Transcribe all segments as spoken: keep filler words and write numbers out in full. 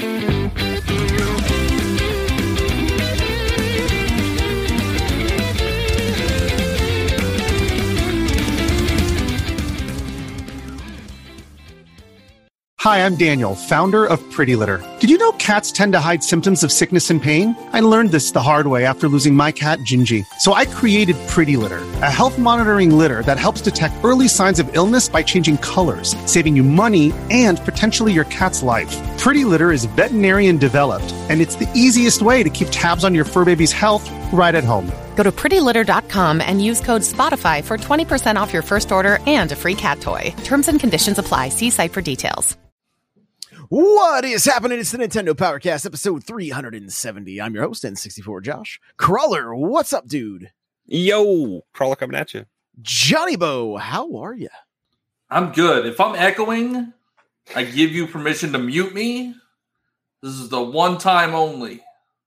Hi, I'm Daniel, founder of Pretty Litter. Did you know cats tend to hide symptoms of sickness and pain? I learned this the hard way after losing my cat, Gingy. So I created Pretty Litter, a health monitoring litter that helps detect early signs of illness by changing colors, saving you money and potentially your cat's life. Pretty Litter is veterinarian developed, and it's the easiest way to keep tabs on your fur baby's health right at home. Go to pretty litter dot com and use code SPOTIFY for twenty percent off your first order and a free cat toy. Terms and conditions apply. See site for details. What is happening? It's the Nintendo Powercast, episode three seventy. I'm your host, N sixty-four Josh. Crawler, what's up, dude? Yo, Crawler coming at you. Johnny Bo, how are you? I'm good. If I'm echoing, I give you permission to mute me. This is the one time only.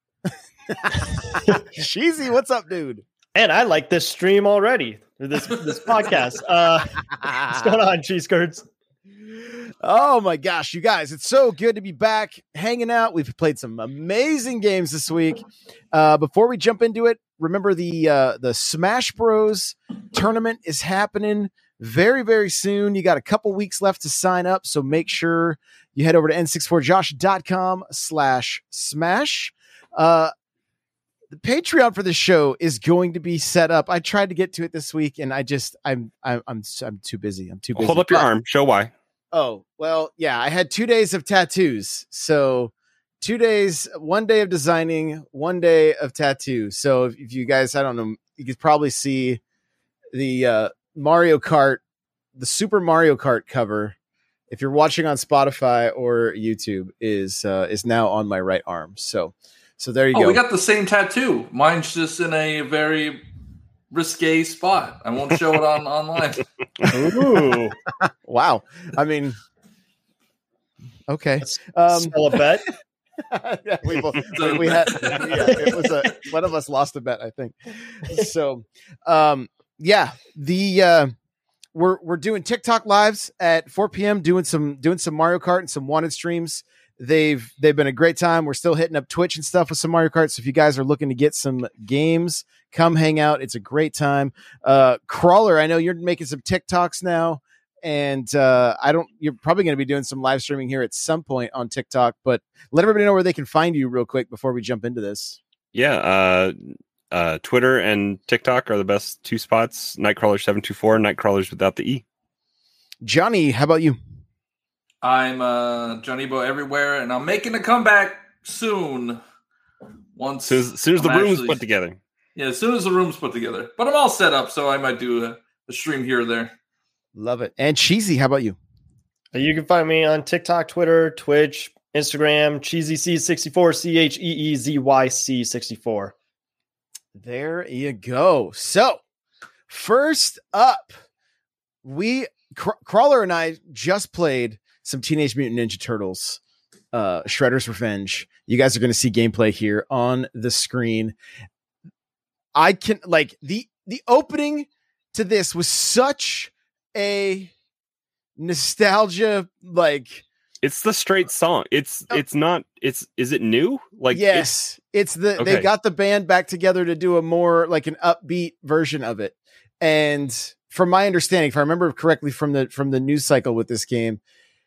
Cheesy, what's up, dude? And I like this stream already. This this podcast. Uh, what's going on, cheese curds? Oh my gosh, you guys, it's so good to be back hanging out. We've played some amazing games this week. Uh, before we jump into it, remember the uh, the Smash Bros tournament is happening very, very soon. You got a couple weeks left to sign up, so make sure you head over to N sixty-four josh dot com slash smash. Uh, the Patreon for this show is going to be set up. I tried to get to it this week, and I just I'm I'm I'm, I'm too busy. I'm too busy. Hold up your but, arm. Show why. Oh, well, yeah, I had two days of tattoos. So two days, one day of designing, one day of tattoo. So if, if you guys, I don't know, you could probably see the uh, Mario Kart, the Super Mario Kart cover. If you're watching on Spotify or YouTube is, uh, is now on my right arm. So, so there you oh, go. We got the same tattoo. Mine's just in a very risque spot. I won't show it on online. Ooh. Wow. I mean, okay. Um, Still a bet. yeah, we, both, we, we had, yeah, it was a, one of us lost a bet, I think. So, um, yeah, the, uh, we're, we're doing TikTok lives at four p.m. doing some, doing some Mario Kart and some wanted streams. They've, they've been a great time. We're still hitting up Twitch and stuff with some Mario Kart. So if you guys are looking to get some games, come hang out. It's a great time. Uh, Crawler, I know you're making some TikToks now, and uh, I don't, you're probably going to be doing some live streaming here at some point on TikTok, but let everybody know where they can find you real quick before we jump into this. Yeah. Uh, uh, Twitter and TikTok are the best two spots. Nightcrawler seven two four, Nightcrawlers without the E. Johnny, how about you? I'm uh, Johnny Bo everywhere, and I'm making a comeback soon. Once, so as soon as the I'm room's actually, put together. Yeah, as soon as the room's put together. But I'm all set up, so I might do a, a stream here or there. Love it. And Cheesy, how about you? You can find me on TikTok, Twitter, Twitch, Instagram, Cheesy C sixty-four, C H E E Z Y C sixty-four. There you go. So, first up, we Cr- Crawler and I just played some Teenage Mutant Ninja Turtles, uh, Shredder's Revenge. You guys are going to see gameplay here on the screen. I can like the the opening to this was such a nostalgia, like it's the straight song. It's oh, it's not. It's is it new? Like yes, it's, it's the okay. They got the band back together to do a more like an upbeat version of it. And from my understanding, if I remember correctly from the from the news cycle with this game,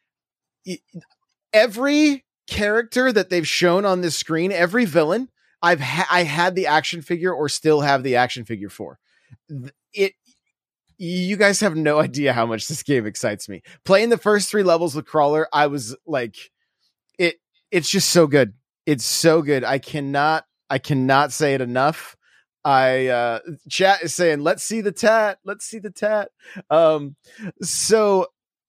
every character that they've shown on this screen, every villain, I've ha- I had the action figure or still have the action figure for. It. You guys have no idea how much this game excites me. Playing the first three levels with Crawler, I was like, it. It's just so good. It's so good. I cannot. I cannot say it enough. I uh, chat is saying, "Let's see the tat. Let's see the tat." Um, so.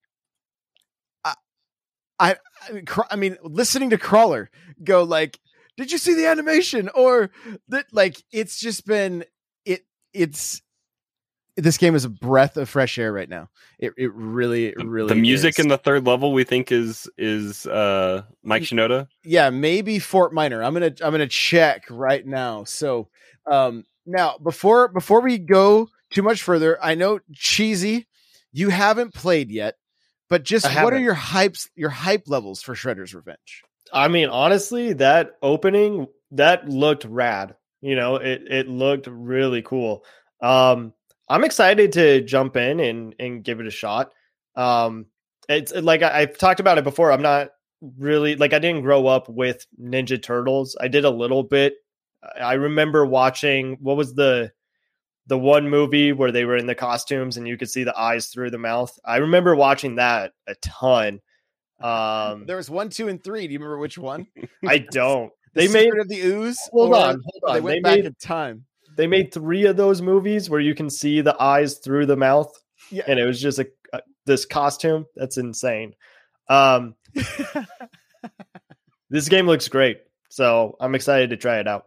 I, I, I mean, listening to Crawler go like, did you see the animation? Or that, like, it's just been, it, it's, this game is a breath of fresh air right now. It it really, really The music is. in the third level we think is, is uh, Mike Shinoda. Yeah, maybe Fort Minor. I'm going to, I'm going to check right now. So um, now before, before we go too much further, I know Cheesy, you haven't played yet. But just what are your hypes, your hype levels for Shredder's Revenge? I mean, honestly, that opening, that looked rad. You know, it it looked really cool. Um, I'm excited to jump in and and give it a shot. Um, it's like I, I've talked about it before. I'm not really like I didn't grow up with Ninja Turtles. I did a little bit. I remember watching what was the the one movie where they were in the costumes and you could see the eyes through the mouth. I remember watching that a ton. Um, there was one, two, and three. Do you remember which one? I don't. The They made Secret of the Ooze. hold or on, hold on. They went They back made in time. they made three of those movies where you can see the eyes through the mouth, Yeah. and it was just a, a this costume. That's insane. Um, this game looks great, so I'm excited to try it out.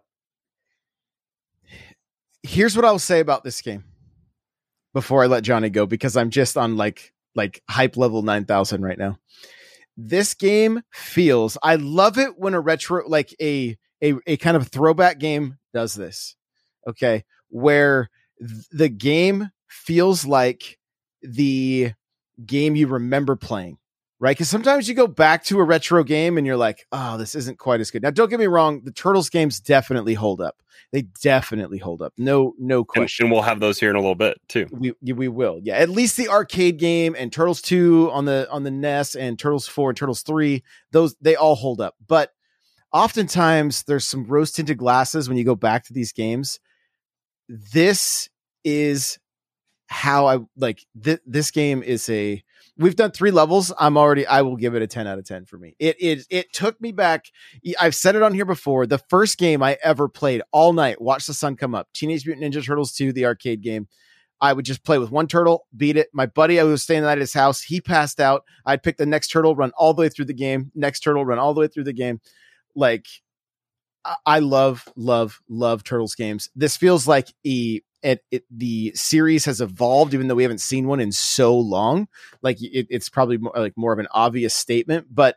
Here's what I will say about this game before I let Johnny go, because I'm just on like like hype level nine thousand right now. This game feels, I love it when a retro, like a, a, a kind of throwback game does this. Okay. Where th- the game feels like the game you remember playing, right? Because sometimes you go back to a retro game and you're like, oh, this isn't quite as good. Now, don't get me wrong. The Turtles games definitely hold up. They definitely hold up. No, no And, question. and we'll have those here in a little bit too. We we will, yeah. At least the arcade game and Turtles two on the on the N E S and Turtles four and Turtles three, those they all hold up. But oftentimes there's some rose tinted glasses when you go back to these games. This is how I like th- this game is a. We've done three levels. I'm already. I will give it a ten out of ten for me. It it it took me back. I've said it on here before. The first game I ever played all night, watch the sun come up. Teenage Mutant Ninja Turtles two, the arcade game. I would just play with one turtle, beat it. My buddy, I was staying the night at his house. He passed out. I'd pick the next turtle, run all the way through the game. Next turtle, run all the way through the game. Like I, I love, love, love Turtles games. This feels like a. It, it the series has evolved, even though we haven't seen one in so long. Like it, it's probably more, like more of an obvious statement, but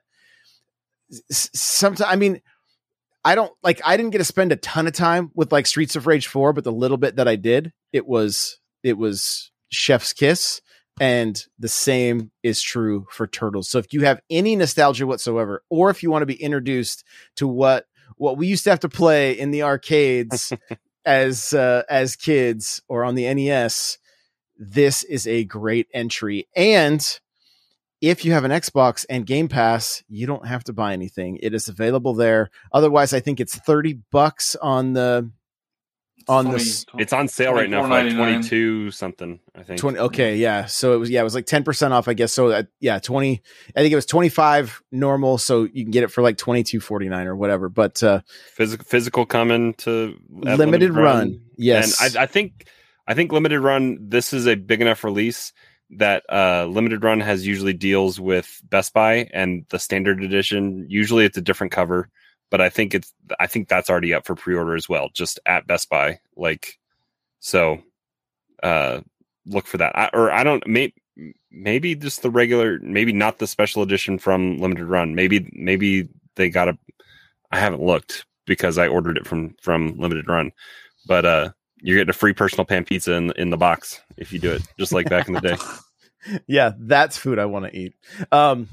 sometimes, I mean, I don't like, I didn't get to spend a ton of time with like Streets of Rage four, but the little bit that I did, it was, it was chef's kiss. And the same is true for Turtles. So if you have any nostalgia whatsoever, or if you want to be introduced to what, what we used to have to play in the arcades as uh, as kids or on the N E S, this is a great entry. And if you have an Xbox and Game Pass, you don't have to buy anything. It is available there. Otherwise, I think it's thirty bucks on the on the It's on sale right now for like twenty-two something, I think. twenty Okay, yeah. So it was yeah, it was like ten percent off, I guess. So uh, yeah, twenty I think it was twenty-five normal, so you can get it for like twenty-two forty-nine or whatever. But uh physical physical coming to limited, limited run. run. Yes. And I, I think I think limited run, this is a big enough release that uh limited run has usually deals with Best Buy, and the standard edition, usually it's a different cover. But I think it's, I think that's already up for pre-order as well, just at Best Buy. Like, so, uh, look for that. I, or I don't, may, maybe just the regular, maybe not the special edition from Limited Run. Maybe, maybe they got a, I haven't looked because I ordered it from, from Limited Run, but, uh, you're getting a free personal pan pizza in, in the box if you do it, just like back in the day. Yeah, that's food I want to eat. Um,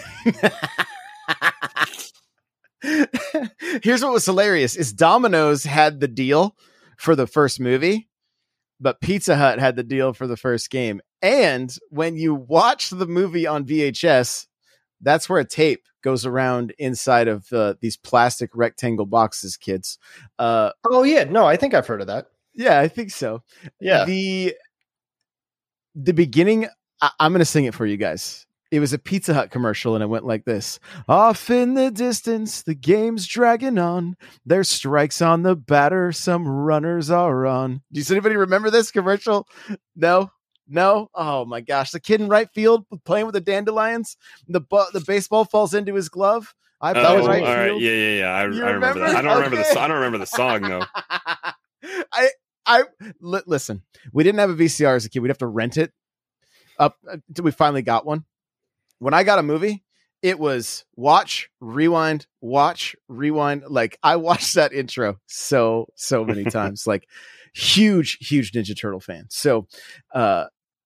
Here's what was hilarious is Domino's had the deal for the first movie, but Pizza Hut had the deal for the first game. And when you watch the movie on V H S, that's where a tape goes around inside of uh, these plastic rectangle boxes, kids. Uh, oh yeah. No, I think I've heard of that. Yeah, I think so. Yeah. The, the beginning, I- I'm going to sing it for you guys. It was a Pizza Hut commercial, and it went like this. Off in the distance, the game's dragging on. There's strikes on the batter. Some runners are on. Does anybody remember this commercial? No? No? Oh, my gosh. The kid in right field playing with the dandelions. The bu- the baseball falls into his glove. I oh, was right all right. field. Yeah, yeah, yeah. I, I remember, remember that. I don't okay. remember the. I don't remember the song though. I I li- listen. We didn't have a V C R as a kid. We'd have to rent it up until we finally got one. When I got a movie, it was watch, rewind, watch, rewind. Like I watched that intro so, so many times, like huge, huge Ninja Turtle fan. So, uh,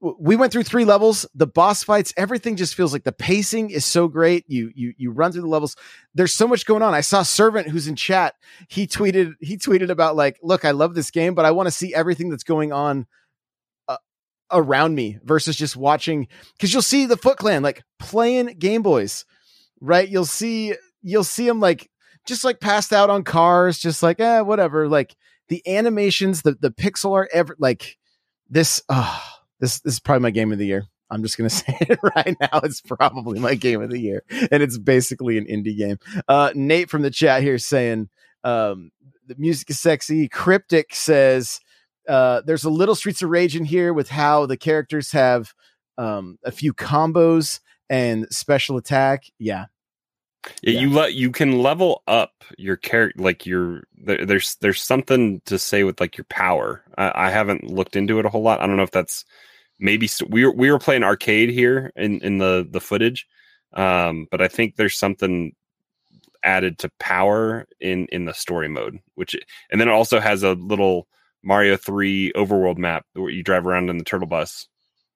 we went through three levels. The boss fights, everything just feels like the pacing is so great. You you you run through the levels. There's so much going on. I saw Servant, who's in chat. He tweeted he tweeted about like, look, I love this game, but I want to see everything that's going on uh, around me versus just watching. Because you'll see the Foot Clan like playing Game Boys, right? You'll see you'll see them like just like passed out on cars, just like eh, whatever. Like the animations, the the pixel art, ever like this. Uh, This, this is probably my game of the year. I'm just going to say it right now. It's probably my game of the year. And it's basically an indie game. Uh, Nate from the chat here saying um, the music is sexy. Cryptic says uh, there's a little Streets of Rage in here with how the characters have um, a few combos and special attack. Yeah. Yeah, Yeah. you let you can level up your character, like your there, there's there's something to say with like your power. I, I haven't looked into it a whole lot. I don't know if that's maybe st- we were we were playing arcade here in in the the footage, um, but I think there's something added to power in in the story mode, which and then it also has a little Mario three overworld map where you drive around in the turtle bus.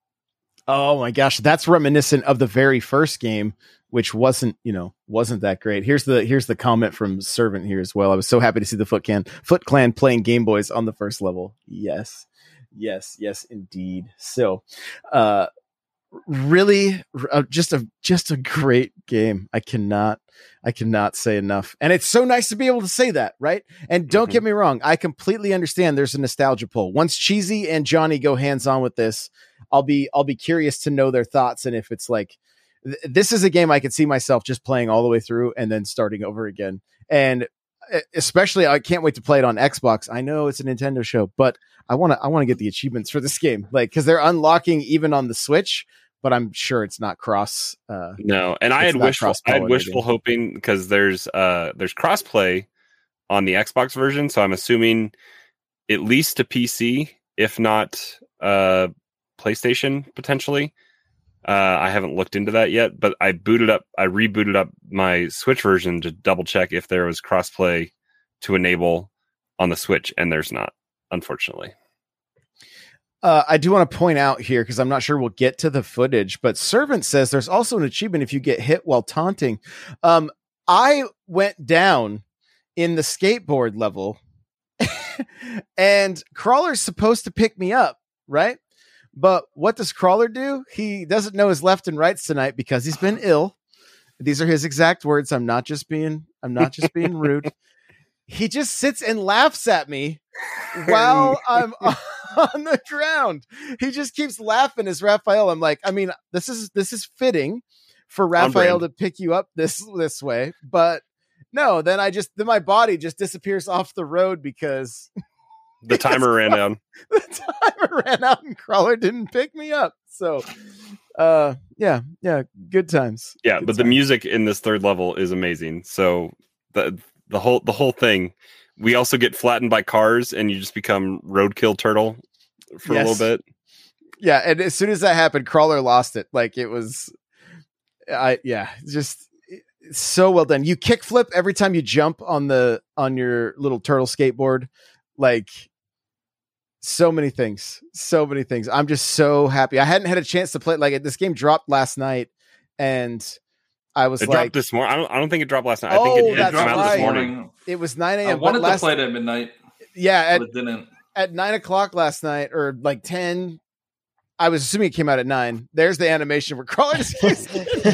Oh my gosh, that's reminiscent of the very first game, which wasn't, you know, wasn't that great. Here's the here's the comment from Servant here as well. I was so happy to see the Foot Clan Foot Clan playing Game Boys on the first level. Yes, yes, yes, indeed. So, uh, really, uh, just a just a great game. I cannot I cannot say enough. And it's so nice to be able to say that, right? And don't Mhm. get me wrong, I completely understand there's a nostalgia pull. Once Cheesy and Johnny go hands on with this, I'll be I'll be curious to know their thoughts and if it's like th- this is a game I could see myself just playing all the way through and then starting over again. And uh, especially I can't wait to play it on Xbox. I know it's a Nintendo show, but I want to I want to get the achievements for this game, like cuz they're unlocking even on the Switch, but I'm sure it's not cross uh No, and I It's had not wishful I had cross-pollinated. wishful hoping because there's uh there's crossplay on the Xbox version, so I'm assuming at least to P C, if not uh PlayStation potentially. Uh, I haven't looked into that yet, but I booted up, I rebooted up my Switch version to double check if there was crossplay to enable on the Switch, and there's not, unfortunately. Uh, I do want to point out here, because I'm not sure we'll get to the footage, but Servant says there's also an achievement if you get hit while taunting. Um, I went down in the skateboard level and Crawler's supposed to pick me up, right? But what does Crawler do? He doesn't know his left and rights tonight because he's been ill. These are his exact words. I'm not just being, I'm not just being rude. He just sits and laughs at me while I'm on the ground. He just keeps laughing as Raphael. I'm like, I mean, this is this is fitting for Raphael to pick you up this this way, but no. Then I just then my body just disappears off the road because the timer ran down. The timer ran out and Crawler didn't pick me up. So, uh, yeah, yeah, good times. Yeah, Good but the times. music in this third level is amazing. So the the whole the whole thing. We also get flattened by cars, and you just become roadkill turtle for Yes. a little bit. Yeah, and as soon as that happened, Crawler lost it. Like it was, I yeah, just it's so well done. You kick flip every time you jump on the on your little turtle skateboard. Like so many things, so many things. I'm just so happy. I hadn't had a chance to play. Like this game dropped last night, and I was It like, dropped this morning. I don't. I don't think it dropped last night. I Oh, think it, it that's came out right. this morning. it was nine I a.m. wanted but last, to play it at midnight, yeah, at but it didn't. at nine o'clock last night or like ten. I was assuming it came out at nine. There's the animation where Crawler just keeps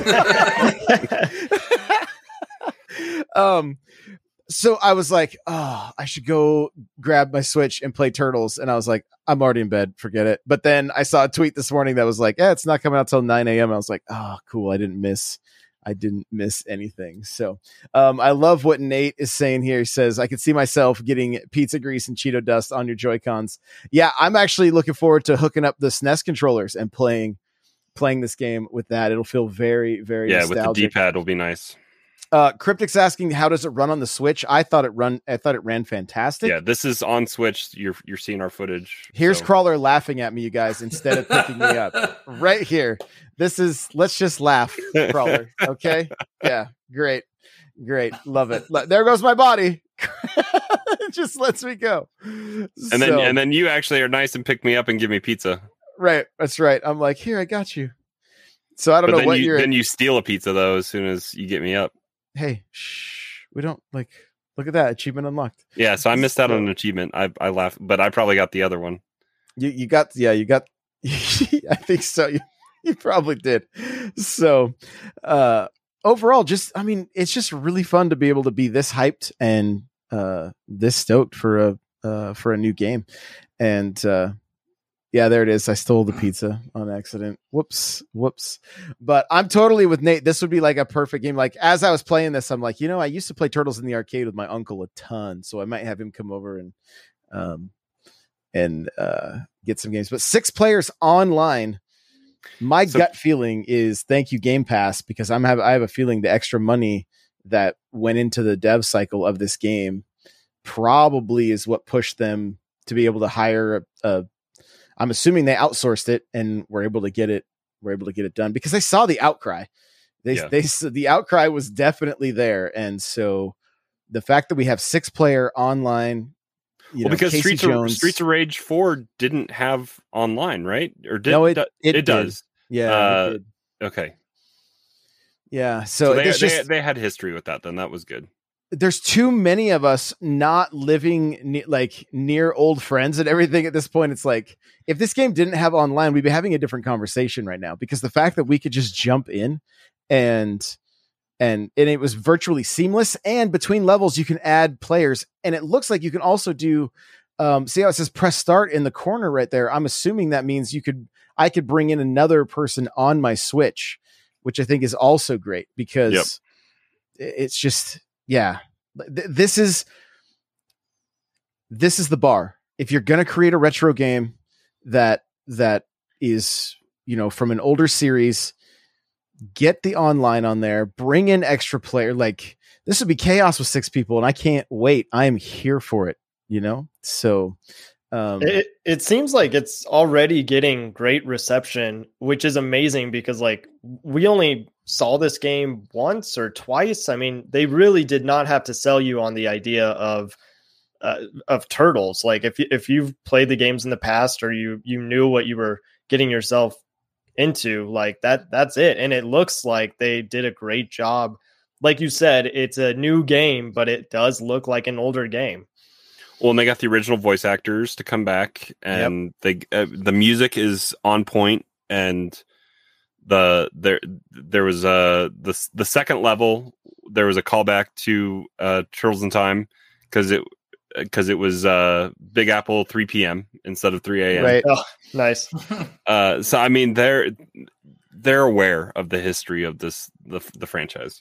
um so I was like, oh, I should go grab my Switch and play Turtles. And I was like, I'm already in bed. Forget it. But then I saw a tweet this morning that was like, yeah, it's not coming out till nine a.m. I was like, oh, cool. I didn't miss I didn't miss anything. So um, I love what Nate is saying here. He says, I could see myself getting pizza grease and Cheeto dust on your Joy-Cons. Yeah, I'm actually looking forward to hooking up the S N E S controllers and playing playing this game with that. It'll feel very, very Yeah, nostalgic. with the D-pad, will be nice. Uh, Cryptic's asking, how does it run on the Switch? I thought it run. I thought it ran fantastic. Yeah, this is on Switch. You're you're seeing our footage. Here's so. Crawler laughing at me, you guys, instead of picking me up. Right here. This is, let's just laugh, Crawler. Okay. Yeah. Great. Great. Love it. Le- There goes my body. It just lets me go. And then and then you actually are nice and pick me up and give me pizza. right. That's right. I'm like, here, I got you. So I don't but know then what you, you're. Then you steal a pizza though as soon as you get me up. Hey, shh. We don't like. Look at that achievement unlocked. Yeah, so I missed out So- on an achievement. I I laughed, but I probably got the other one. You you got yeah you got. I think so. You you probably did. So, uh, overall, just I mean, it's just really fun to be able to be this hyped and uh this stoked for a uh for a new game, and uh yeah, there it is. I stole the pizza on accident. Whoops, whoops. But I'm totally with Nate. This would be like a perfect game. Like as I was playing this, I'm like, you know, I used to play Turtles in the arcade with my uncle a ton, so I might have him come over and um and uh get some games. But six players online. My So- gut feeling is thank you Game Pass, because I'm have I have a feeling the extra money that went into the dev cycle of this game probably is what pushed them to be able to hire a, a I'm assuming they outsourced it and were able to get it were able to get it done, because I saw the outcry. They Yeah. they the outcry was definitely there, and so the fact that we have six player online, you well, know, because Casey Streets of, Jones, Streets of Rage four didn't have online, right? Or did No, it- do- it did. does? yeah, uh, it did. Okay, yeah. so, So, they it's they, just they had history with that. Then that was good. there's too many of us not living ne- like near old friends and everything at this point. It's like, if this game didn't have online, we'd be having a different conversation right now, because the fact that we could just jump in and, and, and it was virtually seamless, and between levels, you can add players, and it looks like you can also do, um, see how it says press start in the corner right there. I'm assuming that means you could, I could bring in another person on my Switch, which I think is also great, because Yep. it's just, yeah, Th- this is this is the bar. If you're going to create a retro game that that is, you know, from an older series, get the online on there, bring in extra player. Like, this would be chaos with six people, and I can't wait. I am here for it, you know? So um It it seems like it's already getting great reception, which is amazing, because like we only saw this game once or twice. I mean, they really did not have to sell you on the idea of uh, of Turtles. Like if you, if you've played the games in the past, or you you knew what you were getting yourself into, like that that's it. And it looks like they did a great job. Like you said, it's a new game, but it does look like an older game. Well, and they got the original voice actors to come back, and they uh, the music is on point, and the there there was a the the second level, there was a callback to uh, Turtles in Time, because it because it was uh, Big Apple three p.m. instead of three a.m. right. Oh, nice. Uh, so I mean, they're they're aware of the history of this the the franchise.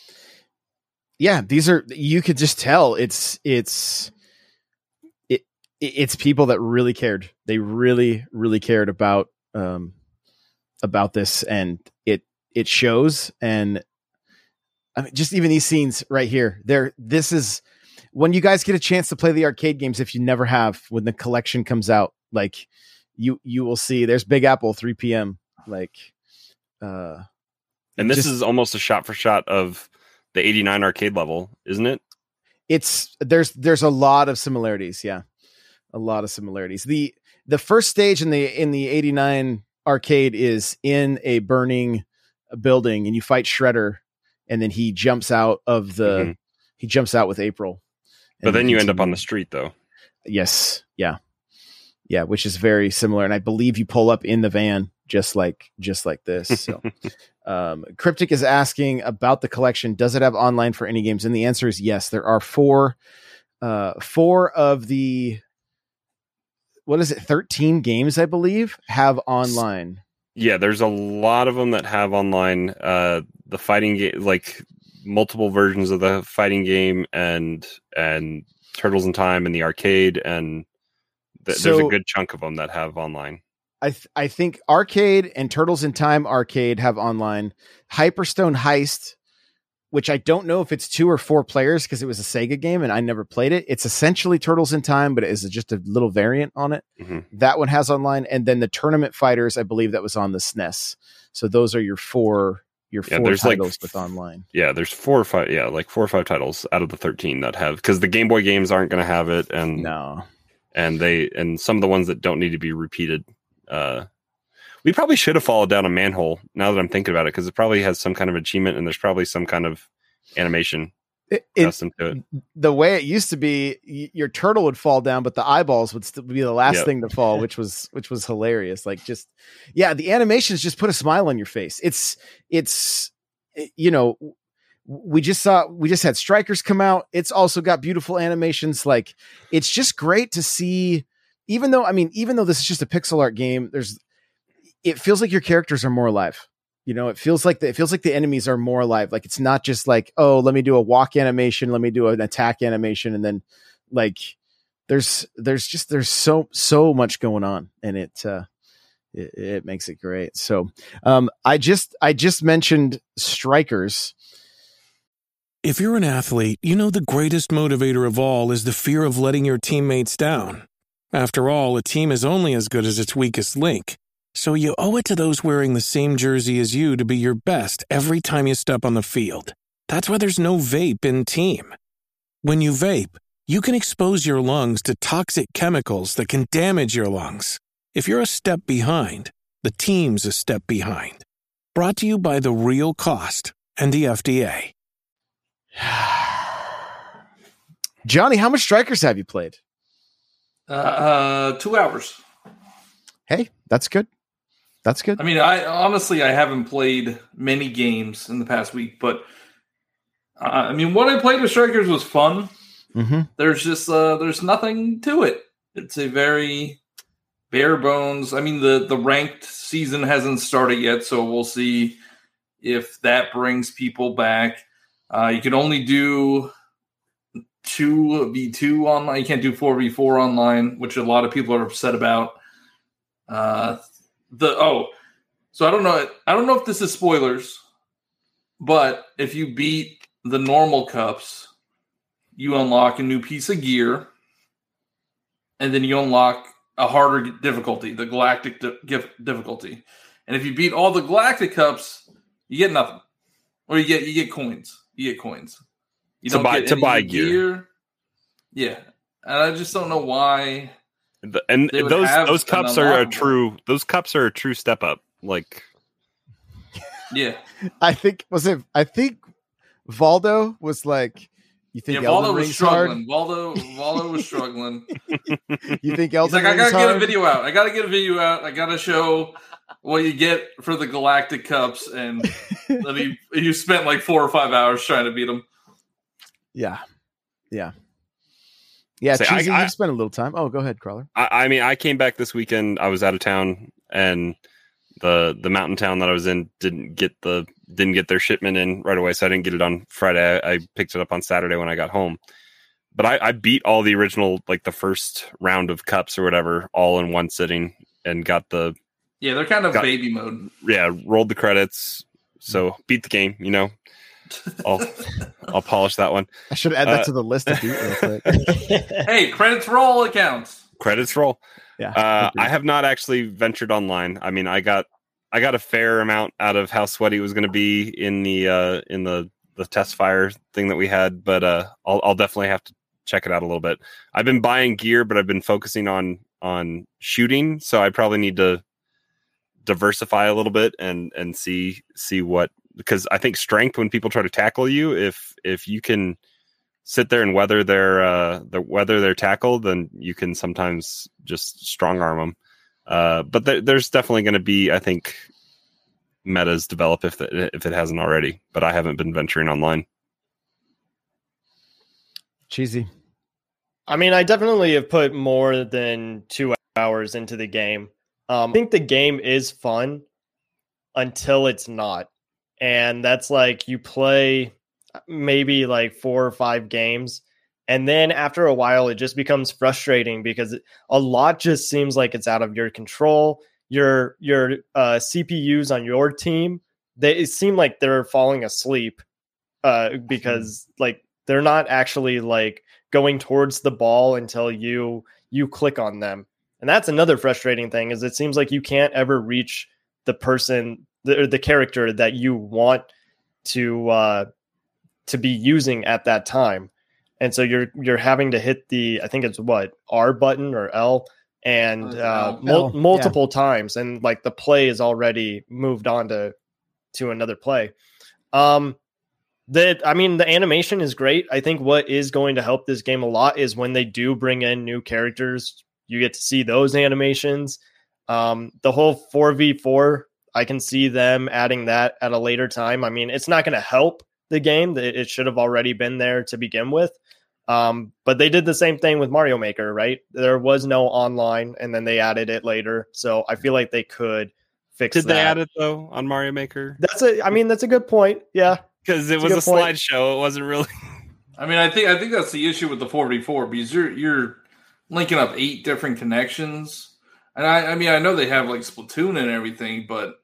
Yeah, these are, you could just tell it's it's it it's people that really cared. They really really cared about um about this, and it it shows. And I mean, just even these scenes right here, there this is when you guys get a chance to play the arcade games, if you never have, when the collection comes out, like you you will see there's Big Apple three p.m. like uh And this just- is almost a shot for shot of the eighty-nine arcade level, isn't it? it's there's there's a lot of similarities. Yeah, a lot of similarities. The the first stage in the in the eighty-nine arcade is in a burning building, and you fight Shredder, and then he jumps out of the Mhm. he jumps out with April. But And then you end up on continue. the street, though. Yes, yeah, yeah, which is very similar. And I believe you pull up in the van, just like just like this. So. Um, Cryptic is asking about the collection. Does it have online for any games? And the answer is yes. There are four, uh, four of the, what is it? thirteen games, I believe, have online. Yeah, there's a lot of them that have online. Uh, the fighting game, like multiple versions of the fighting game, and and Turtles in Time and the arcade, and th- there's So- a good chunk of them that have online. I th- I think Arcade and Turtles in Time Arcade have online. Hyperstone Heist, which I don't know if it's two or four players, because it was a Sega game and I never played it. It's essentially Turtles in Time, but it is just a little variant on it. Mhm. That one has online. And then the Tournament Fighters, I believe that was on the S N E S. So those are your four your Yeah, four there's like titles with f- online. Yeah, there's four or five. Yeah, like four or five titles out of the thirteen that have, because the Game Boy games aren't going to have it, and No. and they and some of the ones that don't need to be repeated uh, We probably should have followed down a manhole now that I'm thinking about it, because it probably has some kind of achievement and there's probably some kind of animation it, it, custom to it. The way it used to be, y- your turtle would fall down, but the eyeballs would still be the last Yep. thing to fall, which was which was hilarious. Like, just yeah, the animations just put a smile on your face. It's it's you know, we just saw we just had Strikers come out. It's also got beautiful animations. Like, it's just great to see. Even though I mean, even though this is just a pixel art game, there's it feels like your characters are more alive. You know, it feels like the, it feels like the enemies are more alive. Like, it's not just like, oh, let me do a walk animation, let me do an attack animation, and then like there's there's just there's so so much going on, and it uh, it, it makes it great. So um, I just I just mentioned Strikers. If you're an athlete, you know the greatest motivator of all is the fear of letting your teammates down. After all, a team is only as good as its weakest link. So you owe it to those wearing the same jersey as you to be your best every time you step on the field. That's why there's no vape in Team. When you vape, you can expose your lungs to toxic chemicals that can damage your lungs. If you're a step behind, the team's a step behind. Brought to you by The Real Cost and the F D A. Johnny, how much Strikers have you played? Uh, uh, two hours. Hey, that's good. That's good. I mean, I honestly I haven't played many games in the past week, but uh, I mean, what I played with Strikers was fun. Mm-hmm. There's just uh, there's nothing to it. It's a very bare bones. I mean, the the ranked season hasn't started yet, so we'll see if that brings people back. Uh, you can only do two v two online. You can't do four v four online, which a lot of people are upset about. Uh, the oh, so I don't know. I don't know if this is spoilers, but if you beat the normal cups, you unlock a new piece of gear, and then you unlock a harder difficulty, the Galactic di- difficulty. And if you beat all the Galactic cups, you get nothing, or you get you get coins. You get coins. You To don't buy- get to any buy gear. Yeah, and I just don't know why. The, and They would those have those an cups are a unlockable. true those cups are a true step up. Like, Yeah, I think was it. I think Valdo was like, "You think yeah. Elden Valdo was Ring's hard? struggling. Valdo, Valdo was struggling. You think He's Elden like, I Ring's gotta get a hard?" video out. I gotta get a video out. I gotta show what you get for the Galactic Cups, and then he you spent like four or five hours trying to beat him. Yeah, yeah, yeah. Say, I- Cheesy, I- you've spent a little time. Oh, go ahead, Crawler. I, I mean, I came back this weekend. I was out of town, and the the mountain town that I was in didn't get the didn't get their shipment in right away, so I didn't get it on Friday. I, I picked it up on Saturday when I got home. But I, I beat all the original, like the first round of cups or whatever, all in one sitting, and got the Yeah, they're kind of Got- baby mode. yeah rolled the credits. So beat the game, you know. I'll I'll polish that one. I should add that Uh, to the list to do real quick. Hey, credits for all accounts. Credits roll. Yeah, Uh, agreed. I have not actually ventured online. I mean, I got I got a fair amount out of how sweaty it was going to be in the uh, in the the test fire thing that we had, but uh, I'll I'll definitely have to check it out a little bit. I've been buying gear, but I've been focusing on on shooting, so I probably need to diversify a little bit and and see see what, because I think strength, when people try to tackle you, if if you can sit there and weather their uh the weather their tackle, then you can sometimes just strong arm them. Uh, but th- there's definitely going to be, I think, metas develop if it, if it hasn't already. But I haven't been venturing online. Cheesy. I mean, I definitely have put more than two hours into the game. Um, I think the game is fun until it's not. And that's like you play maybe like four or five games. And then after a while, it just becomes frustrating because a lot just seems like it's out of your control. Your your uh, C P Us on your team, they it seem like they're falling asleep uh, because like they're not actually like going towards the ball until you you click on them. And that's another frustrating thing, is it seems like you can't ever reach the person, the, the character that you want to uh, to be using at that time. And so you're you're having to hit the, I think it's what, R button or L and Oh, uh, no. mul- Oh, multiple times, and like the play is already moved on to to another play. Um, that I mean, the animation is great. I think what is going to help this game a lot is when they do bring in new characters, you get to see those animations. Um, the whole four v four, I can see them adding that at a later time. I mean, it's not going to help the game. It should have already been there to begin with. Um, but they did the same thing with Mario Maker, right? There was no online, and then they added it later. So I feel like they could fix Did that. they add it though on Mario Maker? That's a, I mean, that's a good point. Yeah. Because it That's was a a, good point. slideshow. It wasn't really. I mean, I think I think that's the issue with the four v four because you're you're linking up eight different connections, and I, I mean, I know they have like Splatoon and everything, but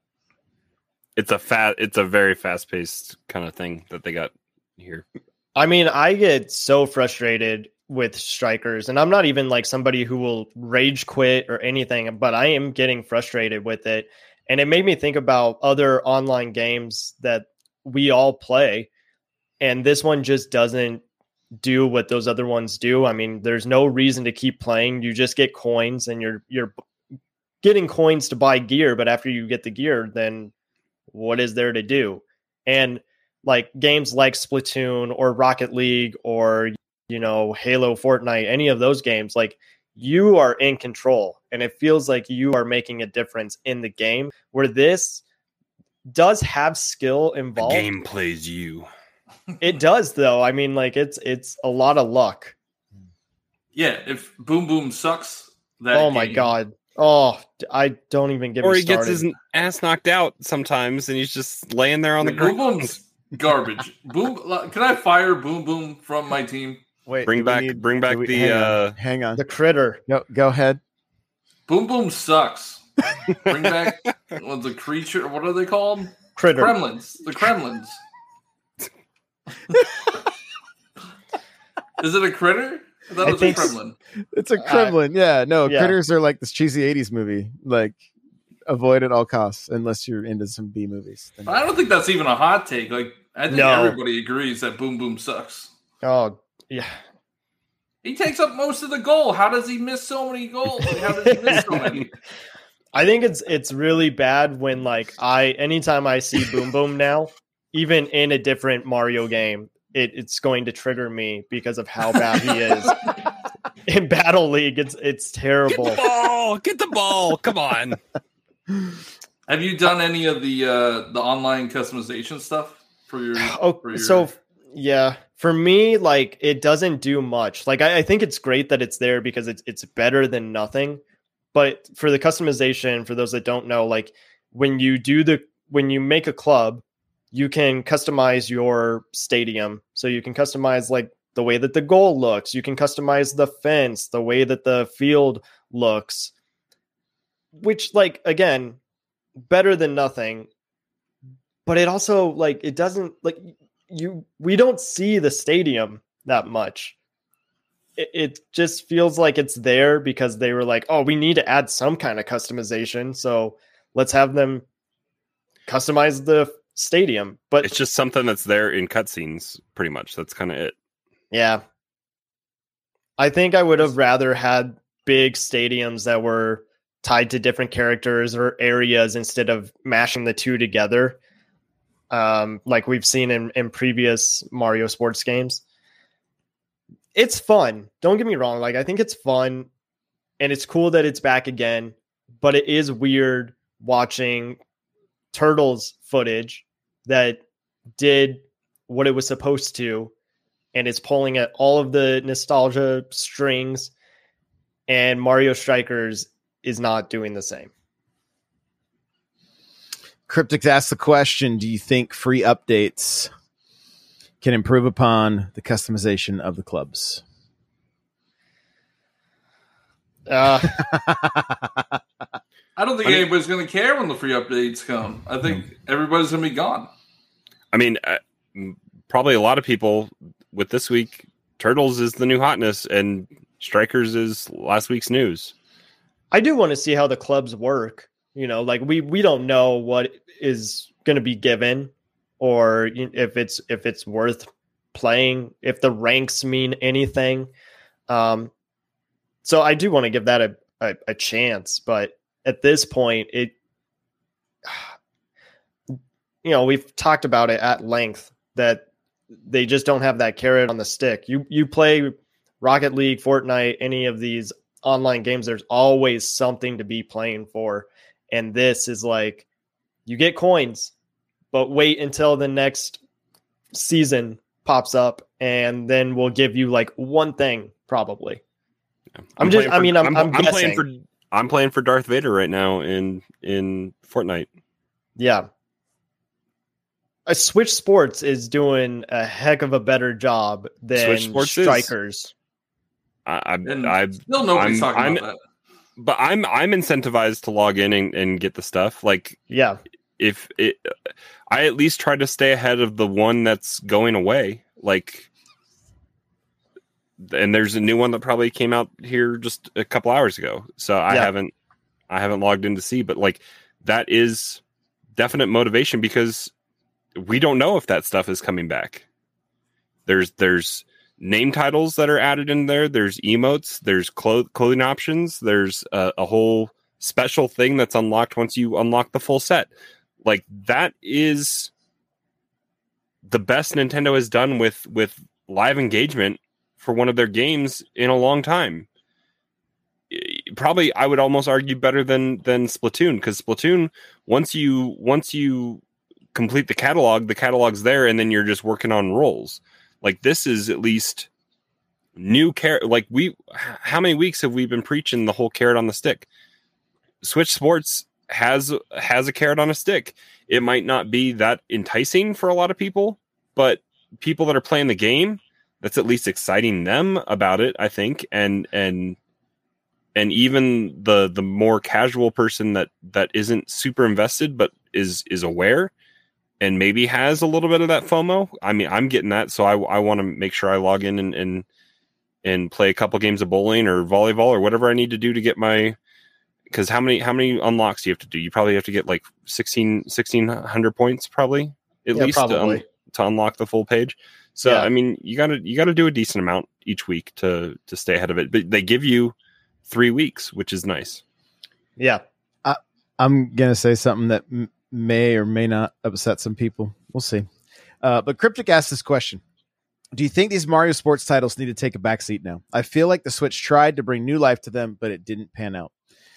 It's a fat. It's a very fast paced kind of thing that they got here. I mean, I get so frustrated with strikers, and I'm not even like somebody who will rage quit or anything, but I am getting frustrated with it. And it made me think about other online games that we all play. And this one just doesn't do what those other ones do. I mean, there's no reason to keep playing. You just get coins and you're, you're getting coins to buy gear. But after you get the gear, then what is there to do? And like games like Splatoon or Rocket League or, you know, Halo, Fortnite, any of those games, like you are in control and it feels like you are making a difference in the game, where this does have skill involved. The game plays you. It does though. I mean, like it's, it's a lot of luck. yeah, if Boom Boom sucks, that Oh my game- God. Oh, I don't even get Or me he gets started. his ass knocked out sometimes, and he's just laying there on the Boom ground. Boom's garbage. Boom, can I fire Boom Boom from my team? Wait, Bring do we back, need- bring back do we- the. hang on, uh hang on. The critter. No, go ahead. Boom Boom sucks. Bring back well, the creature. What are they called? Critter. Kremlins. The Kremlins. Is it a critter? I thought I it was a think s- Kremlin. It's a Kremlin. yeah, no, yeah. critters are like this cheesy eighties movie. Like, avoid at all costs unless you're into some B movies. Then- I don't think that's even a hot take. Like, I think No. everybody agrees that Boom Boom sucks. Oh, yeah. He takes up most of the goal. How does he miss so many goals? Like, how does he miss so many? I think it's it's really bad when like I anytime I see Boom Boom now, even in a different Mario game, it, it's going to trigger me because of how bad he is. In Battle League, it's it's Get terrible. the ball! Get the ball! Come on! Have you done any of the uh, the online customization stuff for your? Oh, for your... so yeah, for me, like it doesn't do much. Like I, I think it's great that it's there because it's it's better than nothing. But for the customization, for those that don't know, like when you do the when you make a club, you can customize your stadium. So you can customize like the way that the goal looks. You can customize the fence, the way that the field looks. Which, like, again, better than nothing. But it also like it doesn't like you we don't see the stadium that much. It, it just feels like it's there because they were like, oh, we need to add some kind of customization. So let's have them customize the stadium. But It's just something that's there in cutscenes, pretty much. That's kind of it. yeah, I think I would have rather had big stadiums that were tied to different characters or areas instead of mashing the two together. Um, like we've seen in, in previous Mario sports games. It's fun. Don't get me wrong. Like, I think it's fun and it's cool that it's back again, but it is weird watching Turtles footage that did what it was supposed to. And it's pulling at all of the nostalgia strings, and Mario Strikers is not doing the same. Cryptics asked the question, do you think free updates can improve upon the customization of the clubs? Uh, I don't think I mean- anybody's going to care when the free updates come. I think everybody's going to be gone. I mean, uh, m- probably a lot of people with this week, Turtles is the new hotness, and Strikers is last week's news. I do want to see how the clubs work. You know, like we we don't know what is going to be given, or if it's if it's worth playing, if the ranks mean anything. Um, so I do want to give that a, a, a chance. But at this point, it, you know, we've talked about it at length that they just don't have that carrot on the stick. You you play Rocket League, Fortnite, any of these online games, there's always something to be playing for. And this is like, you get coins, but wait until the next season pops up, and then we'll give you like one thing probably. I'm, I'm just, for, I mean, I'm, I'm, I'm, I'm guessing. playing for, I'm playing for Darth Vader right now in, in Fortnite. Yeah. A Switch Sports is doing a heck of a better job than Strikers. Is, I, I, and I, still nobody's I'm, talking I'm, about that. But I'm, I'm incentivized to log in and, and get the stuff. Like, yeah, if it, I at least try to stay ahead of the one that's going away. Like, and there's a new one that probably came out here just a couple hours ago. So I yeah. haven't, I haven't logged in to see, but like that is definite motivation because we don't know if that stuff is coming back. There's, there's name titles that are added in there. There's emotes, there's clo- clothing options. There's a, a whole special thing that's unlocked once you unlock the full set. Like that is the best Nintendo has done with, with live engagement for one of their games in a long time. Probably, I would almost argue better than, than Splatoon, because Splatoon, once you, once you complete the catalog, the catalog's there, and then you're just working on rolls. Like this is at least new carrot. Like we, how many weeks have we been preaching the whole carrot on the stick? Switch Sports has has a carrot on a stick. It might not be that enticing for a lot of people, but people that are playing the game, that's at least exciting them about it, I think. And and and even the the more casual person that that isn't super invested but is is aware and maybe has a little bit of that FOMO. I mean, I'm getting that, so I I want to make sure I log in and and and play a couple games of bowling or volleyball or whatever I need to do to get my. Because how many how many unlocks do you have to do? You probably have to get like sixteen hundred points, probably at yeah, least probably. To, un- to unlock the full page. So yeah. I mean, you gotta you gotta do a decent amount each week to to stay ahead of it. But they give you three weeks, which is nice. Yeah, I, I'm gonna say something that m- may or may not upset some people. We'll see. Uh, but Cryptic asked this question. Do you think these Mario sports titles need to take a backseat now? I feel like the Switch tried to bring new life to them, but it didn't pan out.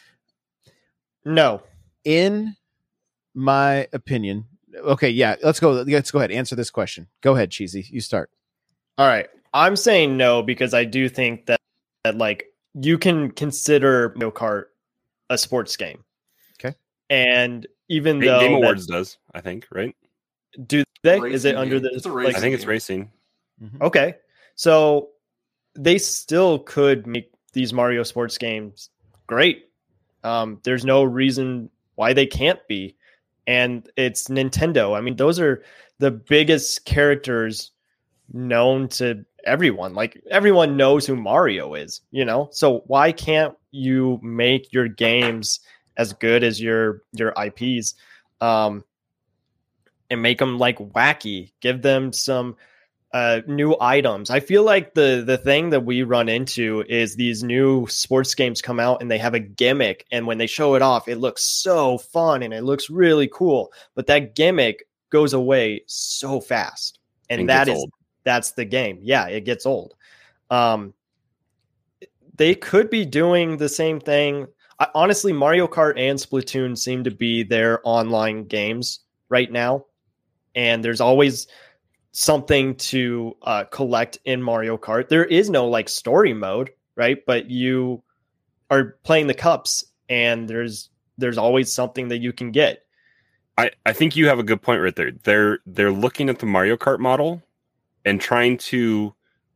No. In my opinion, okay, yeah, let's go. Let's go ahead. Answer this question. Go ahead, Cheesy. You start. All right. I'm saying no because I do think that, that like you can consider Mario Kart a sports game. Okay. And even Game, though Game that, Awards does, I think, right? Do they? Racing Is it under game. the? Like, I think it's racing. Mm-hmm. Okay. So they still could make these Mario sports games great. Um, there's no reason why they can't be. And it's Nintendo. I mean, those are the biggest characters known to everyone. Like everyone knows who Mario is, you know? So why can't you make your games as good as your, your I Ps, um, and make them like wacky, give them some, Uh, new items. I feel like the the thing that we run into is these new sports games come out and they have a gimmick, and when they show it off, it looks so fun and it looks really cool. But that gimmick goes away so fast, and, And that gets is old. that's the game. Yeah, it gets old. Um, they could be doing the same thing. I, honestly, Mario Kart and Splatoon seem to be their online games right now, and there's always something to uh, collect in Mario Kart. There is no like story mode, right? But you are playing the cups, and there's there's always something that you can get. I, I think you have a good point right there. They're they're looking at the Mario Kart model and trying to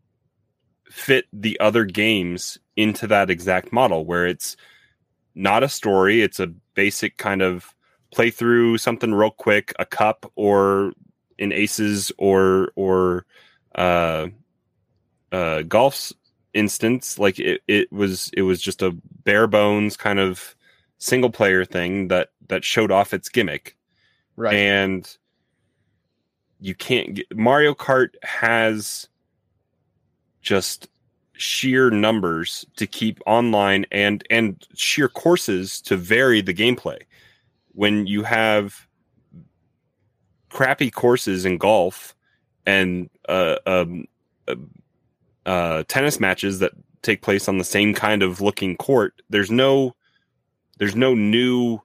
fit the other games into that exact model where it's not a story, it's a basic kind of play through something real quick, a cup or in Aces or or uh, uh, Golf's instance, like it, it was it was just a bare bones kind of single player thing that that showed off its gimmick, Right. and you can't get Mario Kart has just sheer numbers to keep online and and sheer courses to vary the gameplay. When you have crappy courses in golf and uh, um, uh, uh, tennis matches that take place on the same kind of looking court, there's no there's no new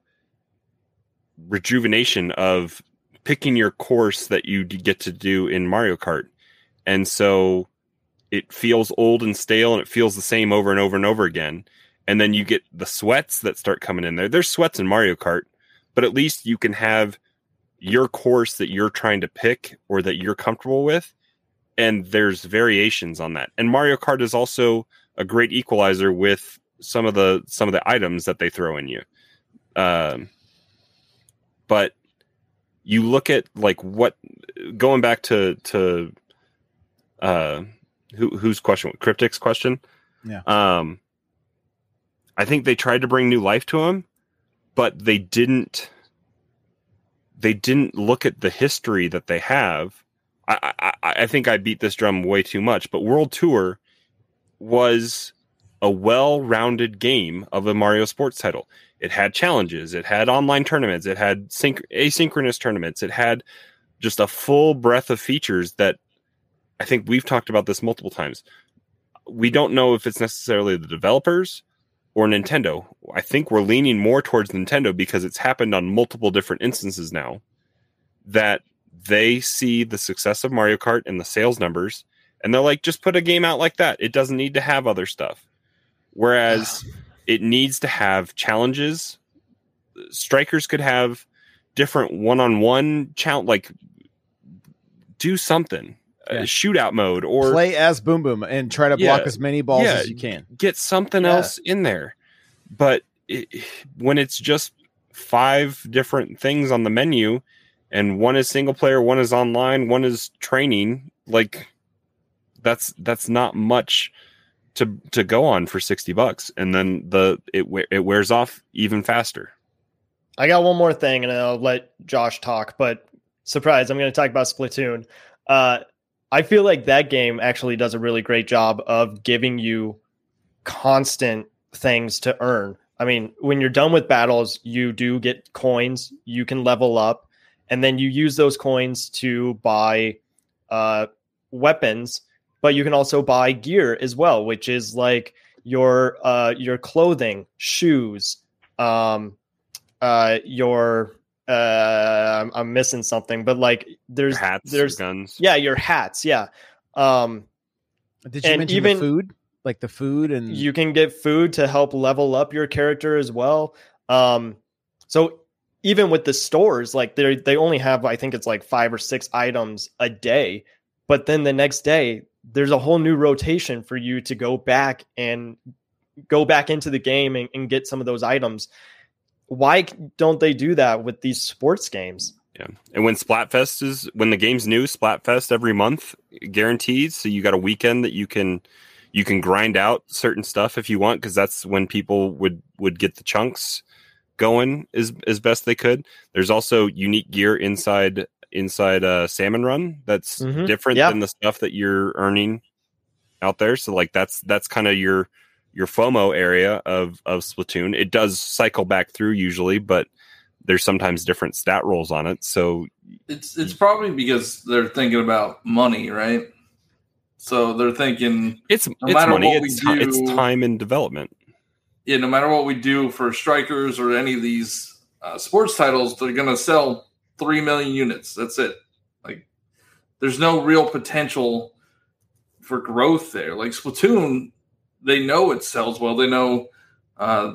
rejuvenation of picking your course that you get to do in Mario Kart. And so it feels old and stale, and it feels the same over and over and over again. And then you get the sweats that start coming in there. There's sweats in Mario Kart, but at least you can have your course that you're trying to pick or that you're comfortable with. And there's variations on that. And Mario Kart is also a great equalizer with some of the, some of the items that they throw in you. Um, but you look at like what, going back to, to, uh, Who, whose question? Cryptic's question. Yeah. Um, I think they tried to bring new life to him, but they didn't. They didn't look at the history that they have. I, I, I think I beat this drum way too much, but World Tour was a well-rounded game of a Mario sports title. It had challenges. It had online tournaments. It had synch- asynchronous tournaments. It had just a full breadth of features that. I think we've talked about this multiple times. We don't know if it's necessarily the developers or Nintendo. I think we're leaning more towards Nintendo because it's happened on multiple different instances now that they see the success of Mario Kart and the sales numbers, and they're like, just put a game out like that. It doesn't need to have other stuff. Whereas it needs to have challenges. Strikers could have different one-on-one challenge, like do something. Yeah. Shootout mode, or play as Boom Boom and try to yeah, block as many balls yeah, as you can. Get something yeah. else in there. But it, when it's just five different things on the menu and one is single player, one is online, one is training, like that's that's not much to to go on for sixty bucks, and then the it it wears off even faster. I got one more thing and I'll let Josh talk, but surprise, I'm going to talk about Splatoon. Uh I feel like that game actually does a really great job of giving you constant things to earn. I mean, when you're done with battles, you do get coins, you can level up, and then you use those coins to buy uh, weapons, but you can also buy gear as well, which is like your uh, your clothing, shoes, um, uh, your... Uh, I'm, I'm missing something, but like there's your hats, there's guns. Yeah, your hats. Yeah. Um, Did you mention even, the food? Like the food, and you can get food to help level up your character as well. Um, so even with the stores, like they they only have, I think it's like five or six items a day, but then the next day there's a whole new rotation for you to go back and go back into the game and, and get some of those items. Why don't they do that with these sports games? Yeah. And when Splatfest is, when the game's new, Splatfest every month guaranteed. So you got a weekend that you can, you can grind out certain stuff if you want. Cause that's when people would, would get the chunks going as, as best they could. There's also unique gear inside, inside uh Salmon Run. That's mm-hmm. different yeah. than the stuff that you're earning out there. So like, that's, that's kind of your, your FOMO area of, of Splatoon. It does cycle back through usually, but there's sometimes different stat rolls on it. So it's it's probably because they're thinking about money, right? So they're thinking it's no it's matter money, what it's, we do, it's time in development. Yeah, no matter what we do for Strikers or any of these uh, sports titles, they're going to sell three million units. That's it. Like, there's no real potential for growth there. Like Splatoon, they know it sells well. They know, uh,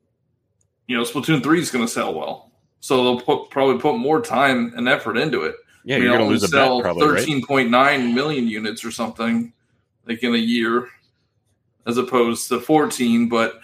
you know, Splatoon three is going to sell well. So they'll put, probably put more time and effort into it. Yeah, you're going to lose a bet probably, right? thirteen point nine million units or something like in a year as opposed to fourteen. But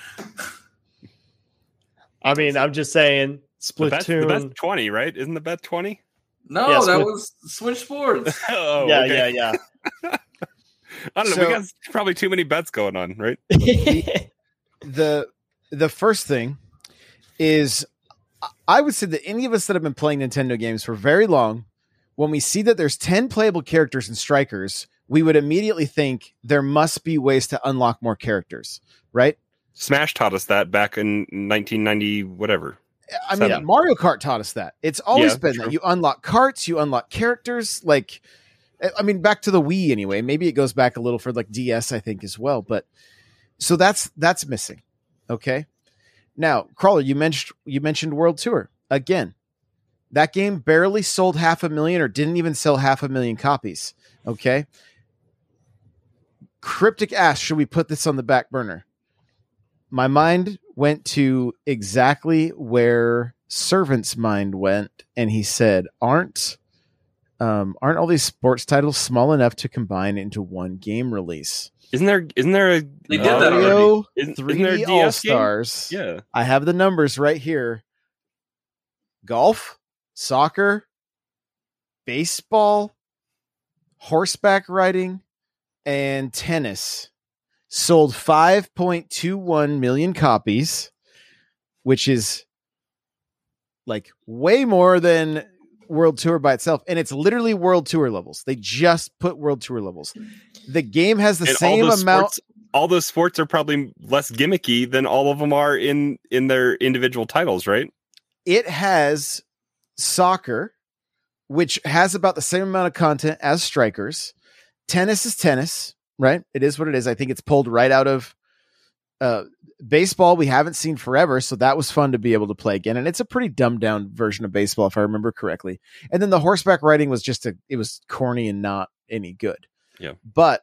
I mean, I'm just saying Splatoon. The bet's, the bet's twenty, right? Isn't the bet twenty? No, yeah, that Split- was Switch Sports. oh, yeah, okay. yeah, yeah. I don't know. So, we got probably too many bets going on, right? the the first thing is, I would say that any of us that have been playing Nintendo games for very long, when we see that there's ten playable characters in Strikers, we would immediately think there must be ways to unlock more characters, right? Smash taught us that back in nineteen ninety, whatever. I mean, Seven. Mario Kart taught us that. It's always Yeah, been true. that you unlock carts, you unlock characters. Like, I mean, back to the Wii anyway. Maybe it goes back a little for like D S, I think, as well. But so that's that's missing. Okay. Now, Crawler, you mentioned you mentioned World Tour again. That game barely sold half a million, or didn't even sell half a million copies. Okay. Cryptic asked, should we put this on the back burner? My mind went to exactly where Servant's mind went, and he said, "Aren't um, aren't all these sports titles small enough to combine into one game release?" Isn't there? Isn't there a? They did that Mario already. Isn't, three isn't there a D D S All Stars. game? Yeah. I have the numbers right here. Golf, soccer, baseball, horseback riding, and tennis sold five point two one million copies, which is like way more than World Tour by itself. And it's literally World Tour levels. They just put World Tour levels. The game has the And same all those amount. Sports, all those sports are probably less gimmicky than all of them are in in their individual titles, right? It has soccer, which has about the same amount of content as Strikers. Tennis is tennis, right? It is what it is. I think it's pulled right out of uh, baseball. We haven't seen forever, so that was fun to be able to play again. And it's a pretty dumbed down version of baseball, if I remember correctly. And then the horseback riding was just a, it was corny and not any good. Yeah. But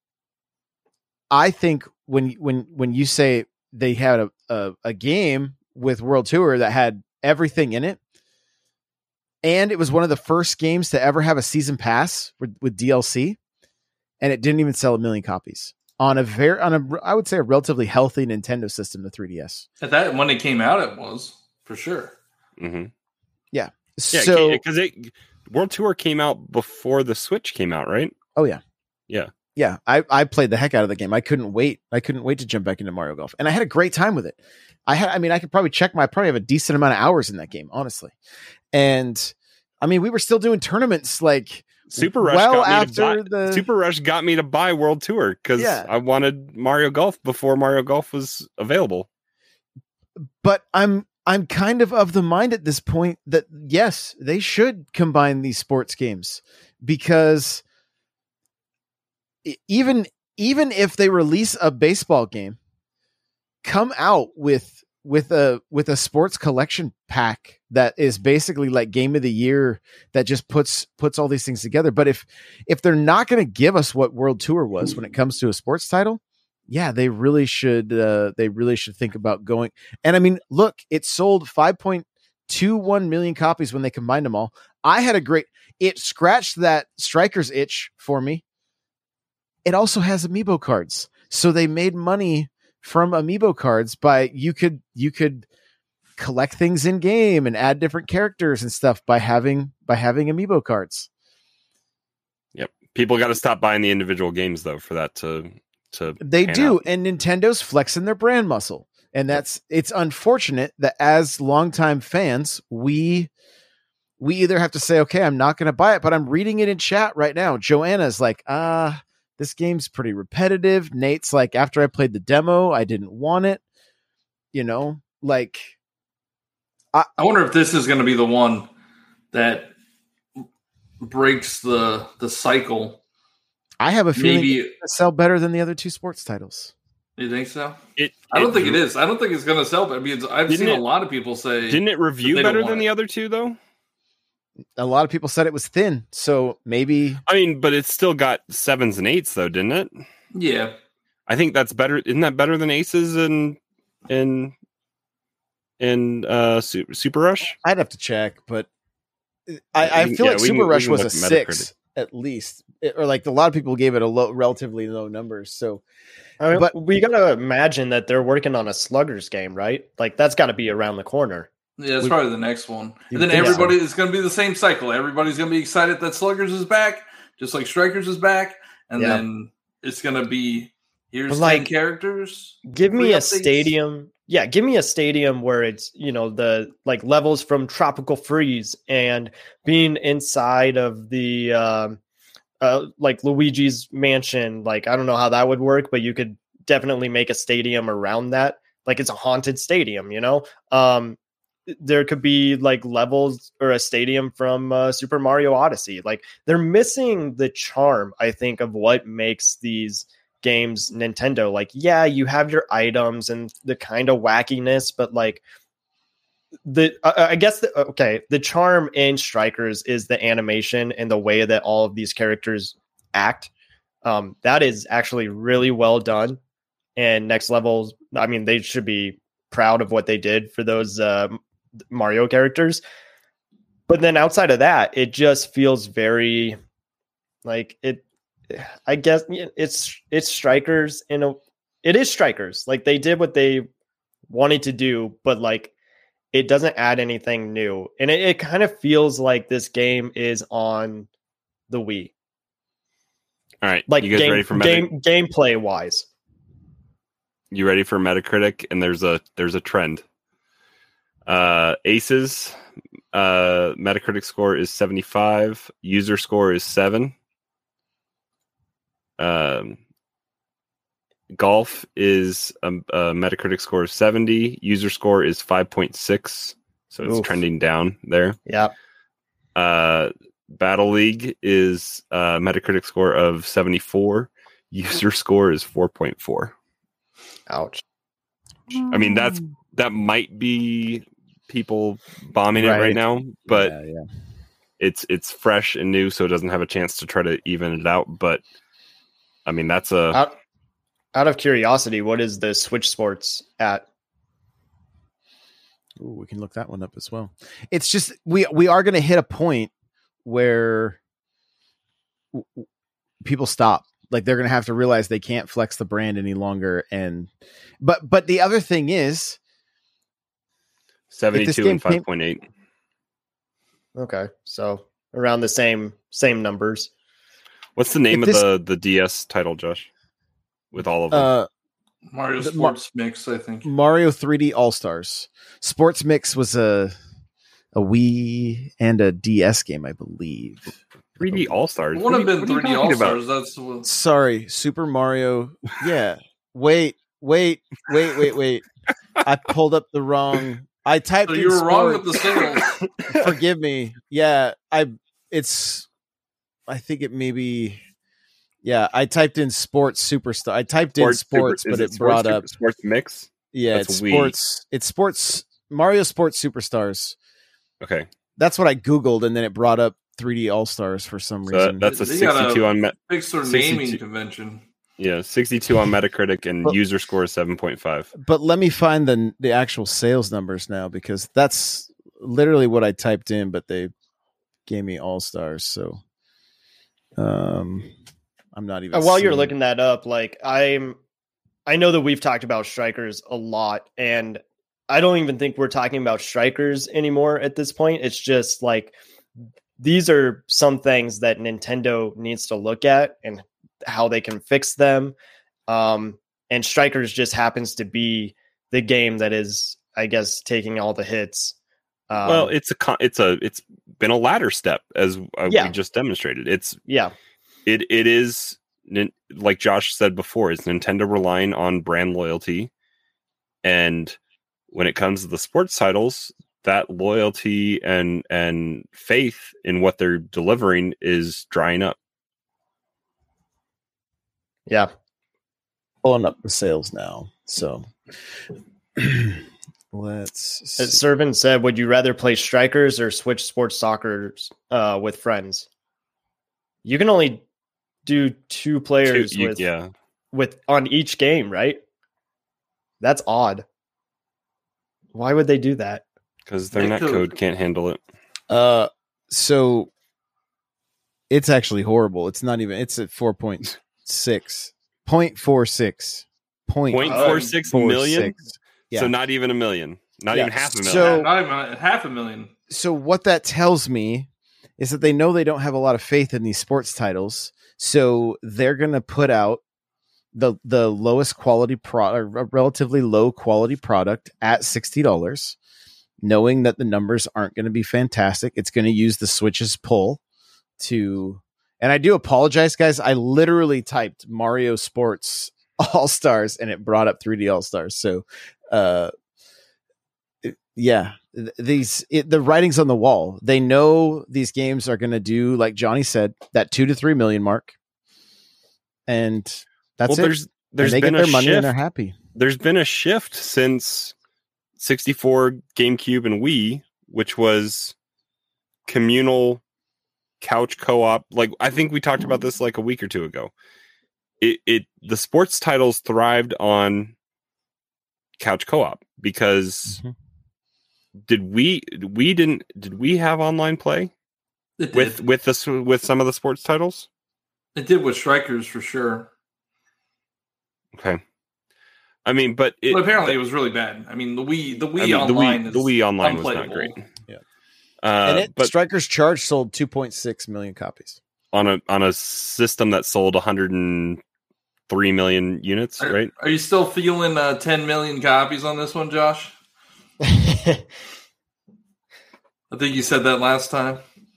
I think when when when you say they had a, a, a game with World Tour that had everything in it, and it was one of the first games to ever have a season pass with, with D L C, and it didn't even sell a million copies on a very on a I would say a relatively healthy Nintendo system, the three D S. At that when it came out, it was for sure. Mm-hmm. Yeah. Yeah, So because it, it World Tour came out before the Switch came out, right? oh yeah. Yeah. Yeah, I, I played the heck out of the game. I couldn't wait. I couldn't wait to jump back into Mario Golf. And I had a great time with it. I had, I mean, I could probably check my, I probably have a decent amount of hours in that game, honestly. And I mean, we were still doing tournaments like Super Rush well got me after to buy, the Super Rush got me to buy World Tour because Yeah. I wanted Mario Golf before Mario Golf was available. But I'm, I'm kind of of the mind at this point that yes, they should combine these sports games because even, even if they release a baseball game, come out with with a with a sports collection pack that is basically like game of the year that just puts puts all these things together. But if if they're not going to give us what World Tour was when it comes to a sports title, yeah, they really should uh, they really should think about going. And I mean, look, it sold five point two one million copies when they combined them all. I had a great it scratched that Strikers itch for me. It also has amiibo cards. So they made money from amiibo cards by you could you could collect things in game and add different characters and stuff by having by having amiibo cards. Yep. People got to stop buying the individual games though for that to to They pan do, out. and Nintendo's flexing their brand muscle. And that's it's unfortunate that as longtime fans, we we either have to say, okay, I'm not going to buy it, but I'm reading it in chat right now. Joanna's like, ah, uh, this game's pretty repetitive. Nate's like, after I played the demo, I didn't want it. You know, like, I wonder if this is going to be the one that breaks the the cycle. I have a feeling Maybe it's going to sell better than the other two sports titles. You think so? It, I don't it- think it is. I don't think it's going to sell. But I mean, I've Didn't seen it- a lot of people say, Didn't it review They don't better want than it. the other two though? A lot of people said it was thin, so maybe I mean, but it's still got sevens and eights though, didn't it? "Yeah, I think that's better. Isn't that better than aces and and and uh Su- Super Rush? I'd have to check, but I, I Yeah, feel like we can- Super we Rush can was a look at six Metacritic. at least, It- or like a lot of people gave it a low, relatively low numbers. So I mean, But- we gotta imagine that they're working on a Sluggers game, right? Like that's got to be around the corner. yeah, it's We- probably the next one." You And then think so? everybody is going to be the same cycle. Everybody's going to be excited that Sluggers is back, just like Strikers is back, and Yeah. then it's going to be here's But, ten like, characters. Give me Free a updates. stadium. Yeah, give me a stadium where it's, you know, the like levels from Tropical Freeze and being inside of the um uh, like Luigi's Mansion. Like, I don't know how that would work, but you could definitely make a stadium around that. Like, it's a haunted stadium, you know? Um, there could be like levels or a stadium from uh, Super Mario Odyssey. Like, they're missing the charm, I think, of what makes these games Nintendo. Like, yeah, you have your items and the kind of wackiness, but like the uh, I guess the, okay, the charm in Strikers is the animation and the way that all of these characters act. Um, that is actually really well done. And Next Level, I mean, they should be proud of what they did for those uh, Mario characters. But then outside of that, it just feels very like it. I guess it's it's Strikers in a. It is Strikers. Like, they did what they wanted to do, but like it doesn't add anything new, and it, it kind of feels like this game is on the Wii. All right, like you guys game, ready for Meta- game gameplay wise? You ready for Metacritic? And there's a there's a trend. Uh, Aces uh, Metacritic score is seventy-five. User score is seven. Um, Golf is a, a Metacritic score of seventy. User score is five point six. So it's Oof. trending down there. Yeah. Uh, Battle League is a Metacritic score of seventy-four. User score is four point four. Ouch. I mean, that's that might be people bombing Right. it right now, but Yeah, yeah. it's it's fresh and new, so it doesn't have a chance to try to even it out. But I mean, that's a Out, out of curiosity, what is the Switch Sports at? Ooh, we can look that one up as well. It's just we we are going to hit a point where w- w- people stop. Like, they're going to have to realize they can't flex the brand any longer. And but but the other thing is seventy-two game and five point eight. Okay, so around the same same numbers. What's the name If of this- the the D S title, Josh? With all of them, uh, Mario The- Mar- Sports Mix, I think. Mario three D All Stars. Sports Mix was a a Wii and a D S game, I believe. three D All Stars. It would have been three D All Stars. That's what, Sorry, Super Mario. Yeah. Wait, wait, wait, wait, wait. I pulled up the wrong. I typed so in you were wrong sports. with the sales. Forgive me. Yeah, I. It's. I think it may be. Yeah, I typed in sports superstar. I typed in sports, Super- but is it, Sports brought Super- up. Sports Mix. Yeah, That's it's Wii. sports. It's sports. Mario Sports Superstars. Okay, That's what I googled, and then it brought up three D All Stars for some so reason. that's a They got a- sixty-two on Met. Big sort of sixty-two naming convention. Yeah, sixty-two on Metacritic, and Well- user score is seven point five. But let me find the the actual sales numbers now, because that's literally what I typed in, but they gave me All Stars. So, um, I'm not even. Uh, while you're seeing- looking that up, like I'm, I know that we've talked about Strikers a lot, and I don't even think we're talking about Strikers anymore at this point. It's just like these are some things that Nintendo needs to look at and how they can fix them. Um, and Strikers just happens to be the game that is, I guess, taking all the hits. Um, Well, it's a con- it's a it's been a ladder step, as uh, Yeah. we just demonstrated. It's yeah, it it is nin- like Josh said before, is Nintendo relying on brand loyalty, and when it comes to the sports titles, that loyalty and and faith in what they're delivering is drying up. yeah. pulling up the sales now. So let's see. As Servant said, would you rather play Strikers or Switch Sports Soccer uh, with friends? You can only do two players Two- you- with yeah, with on each game, right? That's odd. Why would they do that? because their They netcode could. can't handle it. Uh, so it's actually horrible. It's not even. It's at four point six, point four six, point Point Oh, four six million. Yeah. So not even a million. Not Yeah. even half a million. So- Not even half a million. So what that tells me is that they know they don't have a lot of faith in these sports titles, so they're going to put out the the lowest quality product, a relatively low quality product at sixty dollars, knowing that the numbers aren't going to be fantastic. It's going to use the Switch's pull to, And I do apologize, guys. I literally typed Mario Sports All-Stars and it brought up three D All-Stars. So, uh, it, yeah, th- these it, the writing's on the wall. They know these games are going to do, like Johnny said, that two to three million mark, and that's well, it. There's there's and they been get their a money shift. and they're happy. There's been a shift since sixty-four, GameCube, and Wii, which was communal couch co-op. Like I think we talked about this like a week or two ago. It, it the sports titles thrived on couch co-op because mm-hmm. did we we didn't did we have online play with with this with some of the sports titles? It did with Strikers for sure. Okay. I mean, but, it, but apparently but, it was really bad. I mean, the Wii, the Wii I mean, online, the Wii, the Wii online was unplayable. not great. Yeah, uh, and it, but Strikers Charge sold two point six million copies on a on a system that sold one hundred three million units. Are, right? Are you still feeling uh, ten million copies on this one, Josh? I think you said that last time.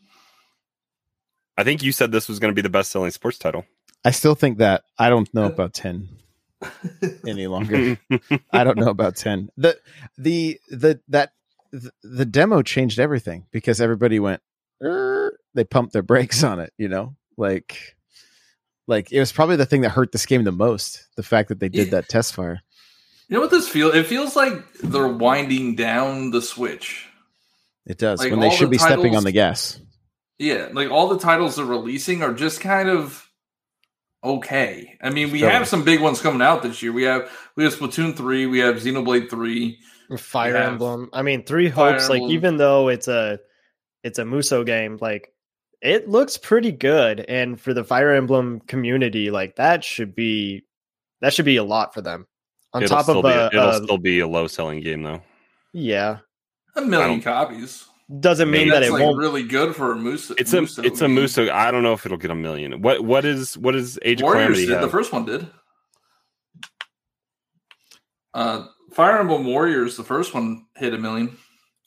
I think you said this was going to be the best selling sports title. I still think that. I don't know about ten. Any longer. I don't know about ten. The the the that the, the demo changed everything because everybody went er, they pumped their brakes on it, you know? Like like it was probably the thing that hurt this game the most, the fact that they did that test fire. You know what this feels? It feels like they're winding down the Switch. It does, like when they should the be titles, stepping on the gas. Yeah, like all the titles they're releasing are just kind of okay. I mean, we Sure. have some big ones coming out this year. We have we have Splatoon three, we have Xenoblade three, Fire Emblem. I mean, Three Hopes. Like even though it's a it's a Muso game, like it looks pretty good. And for the Fire Emblem community, like that should be that should be a lot for them. On it'll top of be, a, it'll a, still be a low selling game though. Yeah, a million copies. Doesn't mean that that's it like won't. really good for a Muso. It's a Muso it's a game. Muso. I don't know if it'll get a million. What what is what is Age of Warriors Calamity did. have? The first one did. Uh, Fire Emblem Warriors, the first one hit a million,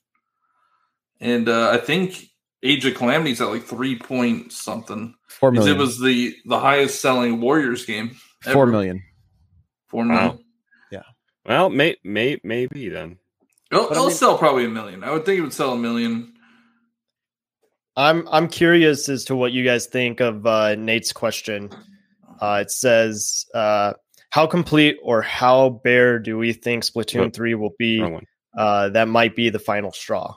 and uh, I think Age of Calamity is at like three point something. Four million. It was the the highest selling Warriors game. Ever. Four million. Four million. Wow. Yeah. Well, may, may maybe then. It'll, But I it'll mean- sell probably a million. I would think it would sell a million. I'm I'm curious as to what you guys think of uh, Nate's question. Uh, it says, uh, "How complete or how bare do we think Splatoon Oh, three will be? Wrong one. Uh, that might be the final straw."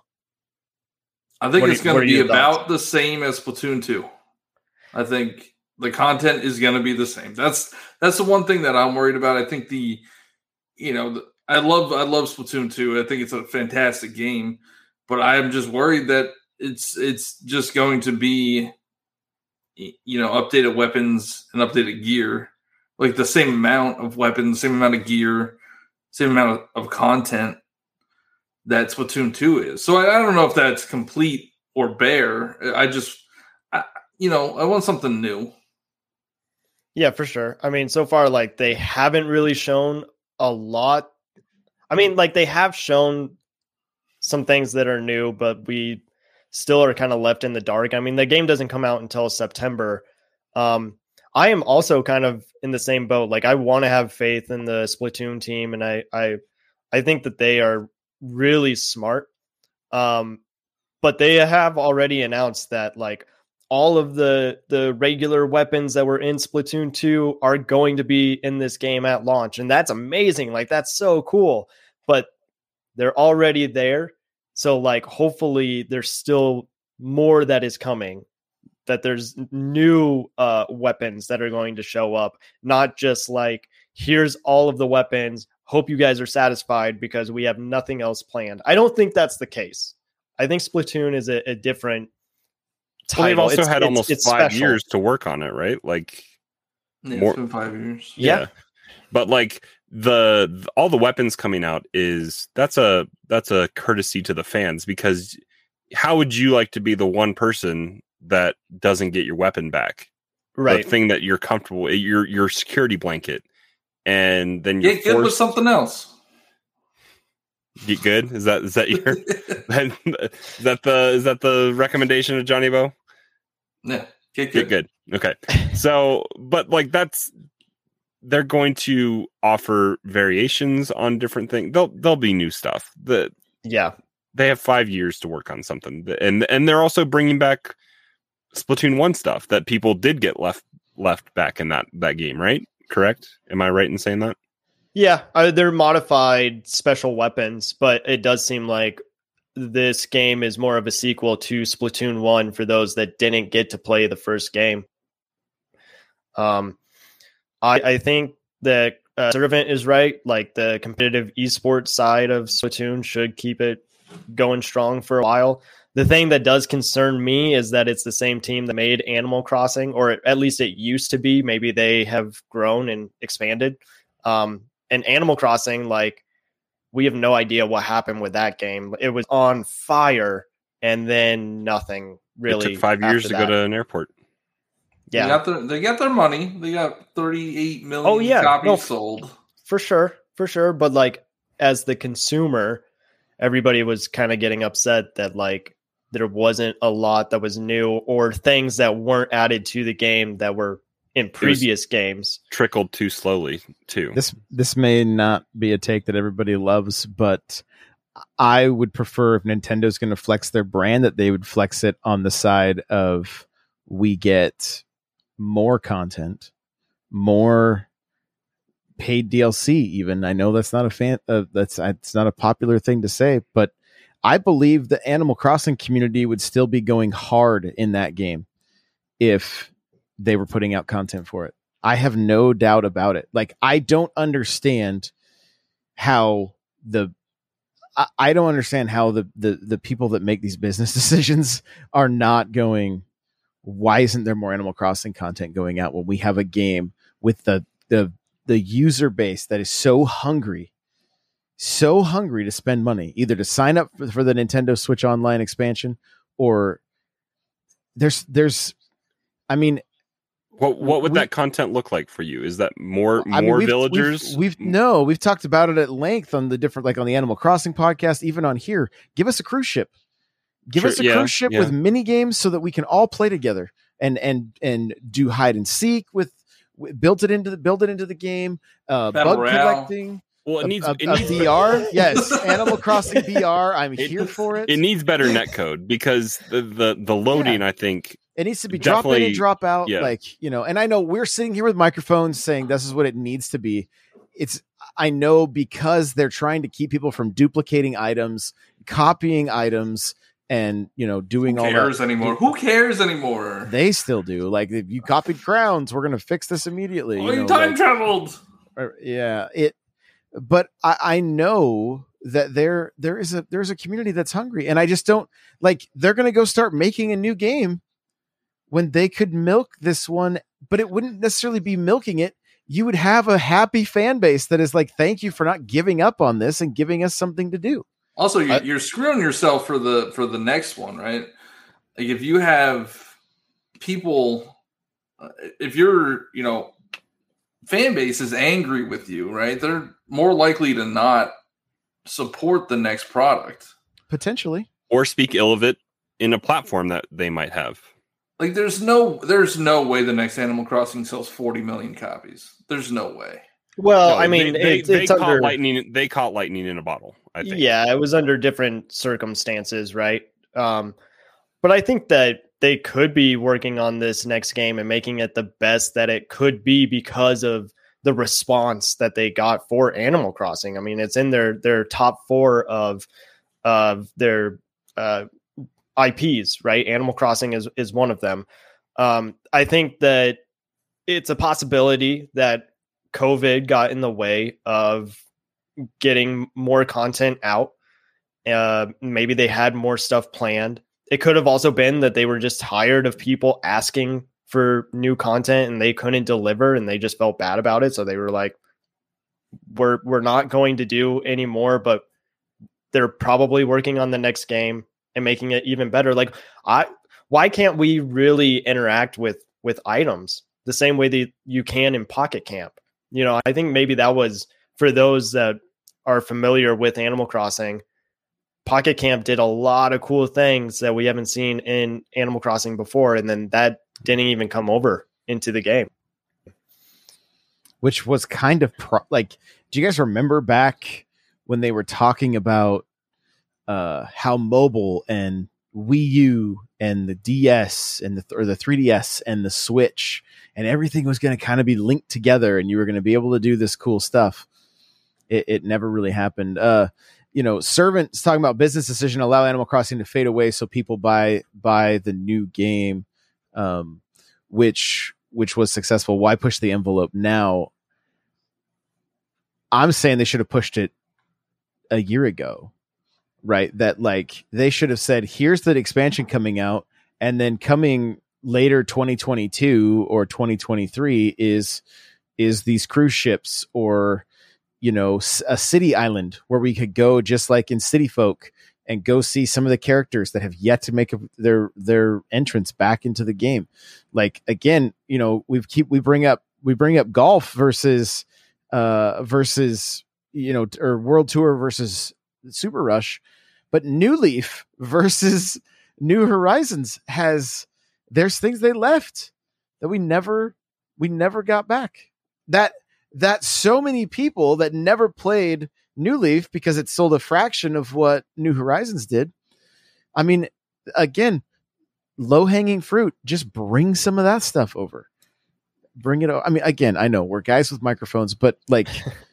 I think What are it's you- going what to are be your about thoughts? the same as Splatoon two. I think the content is going to be the same. That's that's the one thing that I'm worried about. I think the, you know, the, I love I love Splatoon two. I think it's a fantastic game, but I'm just worried that it's it's just going to be, you know, updated weapons and updated gear, like the same amount of weapons, same amount of gear, same amount of, of content that Splatoon two is. So I, I don't know if that's complete or bare. I just, I, you know, I want something new. Yeah, for sure. I mean, so far, like they haven't really shown a lot. I mean, like they have shown some things that are new, but we still are kind of left in the dark. I mean, the game doesn't come out until September. Um, I am also kind of in the same boat. Like I want to have faith in the Splatoon team, and I, I, I think that they are really smart. Um, but they have already announced that like all of the the regular weapons that were in Splatoon two are going to be in this game at launch, and that's amazing. Like that's so cool. But they're already there. So like hopefully there's still more that is coming, that there's new uh, weapons that are going to show up, not just like, here's all of the weapons. Hope you guys are satisfied because we have nothing else planned. I don't think that's the case. I think Splatoon is a, a different title. Well, they've also It's- had it's- almost it's five special. years to work on it, right? Like, Yeah, More- it's been five years. Yeah. But like the, the all the weapons coming out is that's a that's a courtesy to the fans, because how would you like to be the one person that doesn't get your weapon back? Right. The thing that you're comfortable, your your security blanket, and then you're Get good with forced something else. get good. Is that is that your is that the is that the recommendation of Johnny Bo? Yeah. Get Get good. good. Okay. So, but like that's they're going to offer variations on different things. There'll there'll be new stuff. The Yeah. They have five years to work on something, and and they're also bringing back Splatoon one stuff that people did get left left back in that that game, right? Correct? Am I right in saying that? Yeah, uh, they're modified special weapons, but it does seem like this game is more of a sequel to Splatoon one for those that didn't get to play the first game. Um, I, I think that uh, Servant is right. Like the competitive esports side of Splatoon should keep it going strong for a while. The thing that does concern me is that it's the same team that made Animal Crossing, or at least it used to be. Maybe they have grown and expanded. Um, and Animal Crossing, like, we have no idea what happened with that game. It was on fire, and then nothing really. It took five years to that. go to an airport. Yeah, They got their, they got their money. They got thirty-eight million oh, yeah. copies no, sold. For sure, for sure. But like, as the consumer, everybody was kind of getting upset that like there wasn't a lot that was new or things that weren't added to the game that were in previous games. Trickled too slowly too. This this may not be a take that everybody loves, but I would prefer if Nintendo's going to flex their brand that they would flex it on the side of we get more content, more paid D L C. Even I know that's not a fan. Uh, that's it's not a popular thing to say, but I believe the Animal Crossing community would still be going hard in that game if they were putting out content for it. I have no doubt about it. Like, I don't understand how the, I, I don't understand how the, the, the people that make these business decisions are not going, why isn't there more Animal Crossing content going out when we have a game with the, the, the user base that is so hungry, so hungry to spend money, either to sign up for, for the Nintendo Switch Online expansion, or there's, there's, I mean, What what would we, that content look like for you? Is that more I mean, more we've, villagers? We've, we've no, we've talked about it at length on the different, like on the Animal Crossing podcast, even on here. Give us a cruise ship. Give Sure, us a yeah, cruise ship yeah. with mini games so that we can all play together and and and do hide and seek with, with build it into the build it into the game. Uh, Battle bug Royale. collecting. well, it a- needs a, it a needs V R. Yes, Animal Crossing V R. I'm It- here for it. it needs better netcode because the the, the loading I think It needs to be drop in Definitely, and drop out. yeah. Like, you know, and I know we're sitting here with microphones saying this is what it needs to be. It's, I know because they're trying to keep people from duplicating items, copying items, and, you know, doing Who all cares that. anymore? Who cares anymore? They still do. Like, if you copied crowns, we're going to fix this immediately. Oh, you you know, time like- traveled. or- yeah, it, but I, I know that there, there is a, there's a community that's hungry, and I just don't like, they're going to go start making a new game when they could milk this one, but it wouldn't necessarily be milking it. You would have a happy fan base that is like, thank you for not giving up on this and giving us something to do. Also, you, I- you're screwing yourself for the for the next one, right? Like if you have people, uh, if your you know fan base is angry with you, right? They're more likely to not support the next product. Potentially. or speak ill of it in a platform that they might have. Like there's no there's no way the next Animal Crossing sells forty million copies. There's no way. Well, No, I mean, they, they, it's, they it's caught under lightning. They caught lightning in a bottle. I think. Yeah, it was under different circumstances, right? Um, but I think that they could be working on this next game and making it the best that it could be because of the response that they got for Animal Crossing. I mean, it's in their their top four of of their uh, I Ps, right? Animal Crossing is is one of them. Um, I think that it's a possibility that COVID got in the way of getting more content out. Uh, maybe they had more stuff planned. It could have also been that they were just tired of people asking for new content and they couldn't deliver and they just felt bad about it. So they were like, we're, we're not going to do any more, but they're probably working on the next game and making it even better. Like I, why can't we really interact with, with items the same way that you can in Pocket Camp? You know, I think maybe that was for those that are familiar with Animal Crossing. Pocket Camp did a lot of cool things that we haven't seen in Animal Crossing before. And then that didn't even come over into the game. Which was kind of pro- like, do you guys remember back when they were talking about uh, how mobile and Wii U and the D S and the or the three D S and the Switch and everything was going to kind of be linked together, and you were going to be able to do this cool stuff? It, it never really happened. Uh, you know, Servant's talking about business decision allow Animal Crossing to fade away so people buy buy the new game, um, which which was successful. Why push the envelope now? I'm saying they should have pushed it a year ago, right? That like they should have said, here's the expansion coming out, and then coming later twenty twenty-two or twenty twenty-three is is these cruise ships, or you know, a city island where we could go just like in City Folk and go see some of the characters that have yet to make their their entrance back into the game. Like again, you know, we keep we bring up we bring up golf versus uh versus you know or World Tour versus Super Rush, but New Leaf versus New Horizons has there's things they left that we never we never got back. That that so many people that never played New Leaf because it sold a fraction of what New Horizons did. I mean, again, low hanging fruit, just bring some of that stuff over. Bring it over. I mean, again, I know we're guys with microphones, but like,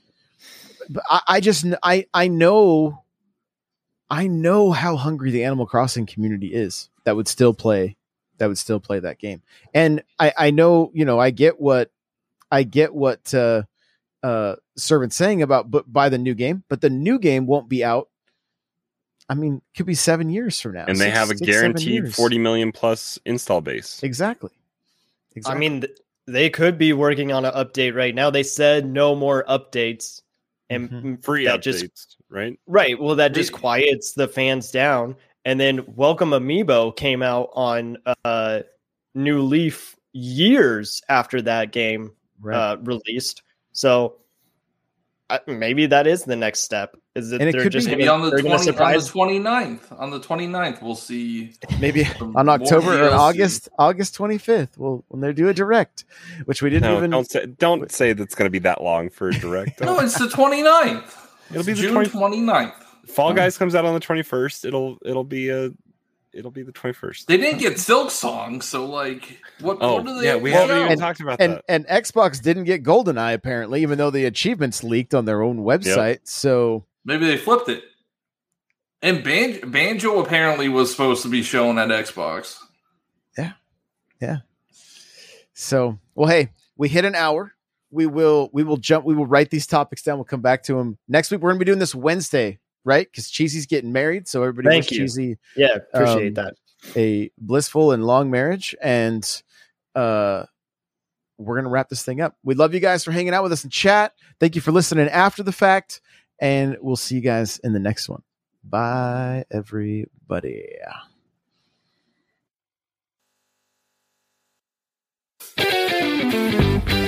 I, I just, I, I know, I know how hungry the Animal Crossing community is that would still play, that would still play that game. And I, I know, you know, I get what, I get what, uh, uh, Servant's saying about, but buy the new game, but the new game won't be out. I mean, could be seven years from now. And they six, have a six, guaranteed forty million plus install base. Exactly. Exactly. I mean, th- they could be working on an update right now. They said no more updates, and Mm-hmm. Free that updates, just, right? Right. Well, that just quiets the fans down. And then Welcome Amiibo came out on uh, New Leaf years after that game Right. uh, released. So uh, maybe that is the next step. Is that And it they're could just be- Maybe gonna, on the they're gonna twenty on the surprise. twenty-ninth. On the twenty-ninth, we'll see Maybe some on more October D or L C. August, August twenty-fifth, we'll, when they do a direct, which we didn't No, even. don't say don't say that's going to be that long for a direct. No, it's the twenty-ninth. It'll be the June twenty twenty-ninth. Fall Guys comes out on the twenty-first. It'll it'll be a it'll be the twenty-first. They didn't get Silk Song, so like, what? Oh, what do they? yeah, we what haven't even else? talked about and that. and Xbox didn't get GoldenEye apparently, even though the achievements leaked on their own website. So Maybe they flipped it. And Banjo, Banjo apparently was supposed to be shown at Xbox. so well, hey, we hit an hour. We will we will jump. We will write these topics down. We'll come back to them next week. We're gonna be doing this Wednesday, right? Because Cheesy's getting married, so everybody Thank wish you. Cheesy Yeah, appreciate Um, that. a blissful and long marriage, and uh we're gonna wrap this thing up. We love you guys for hanging out with us in chat. Thank you for listening after the fact, and we'll see you guys in the next one. Bye, everybody. Thank you.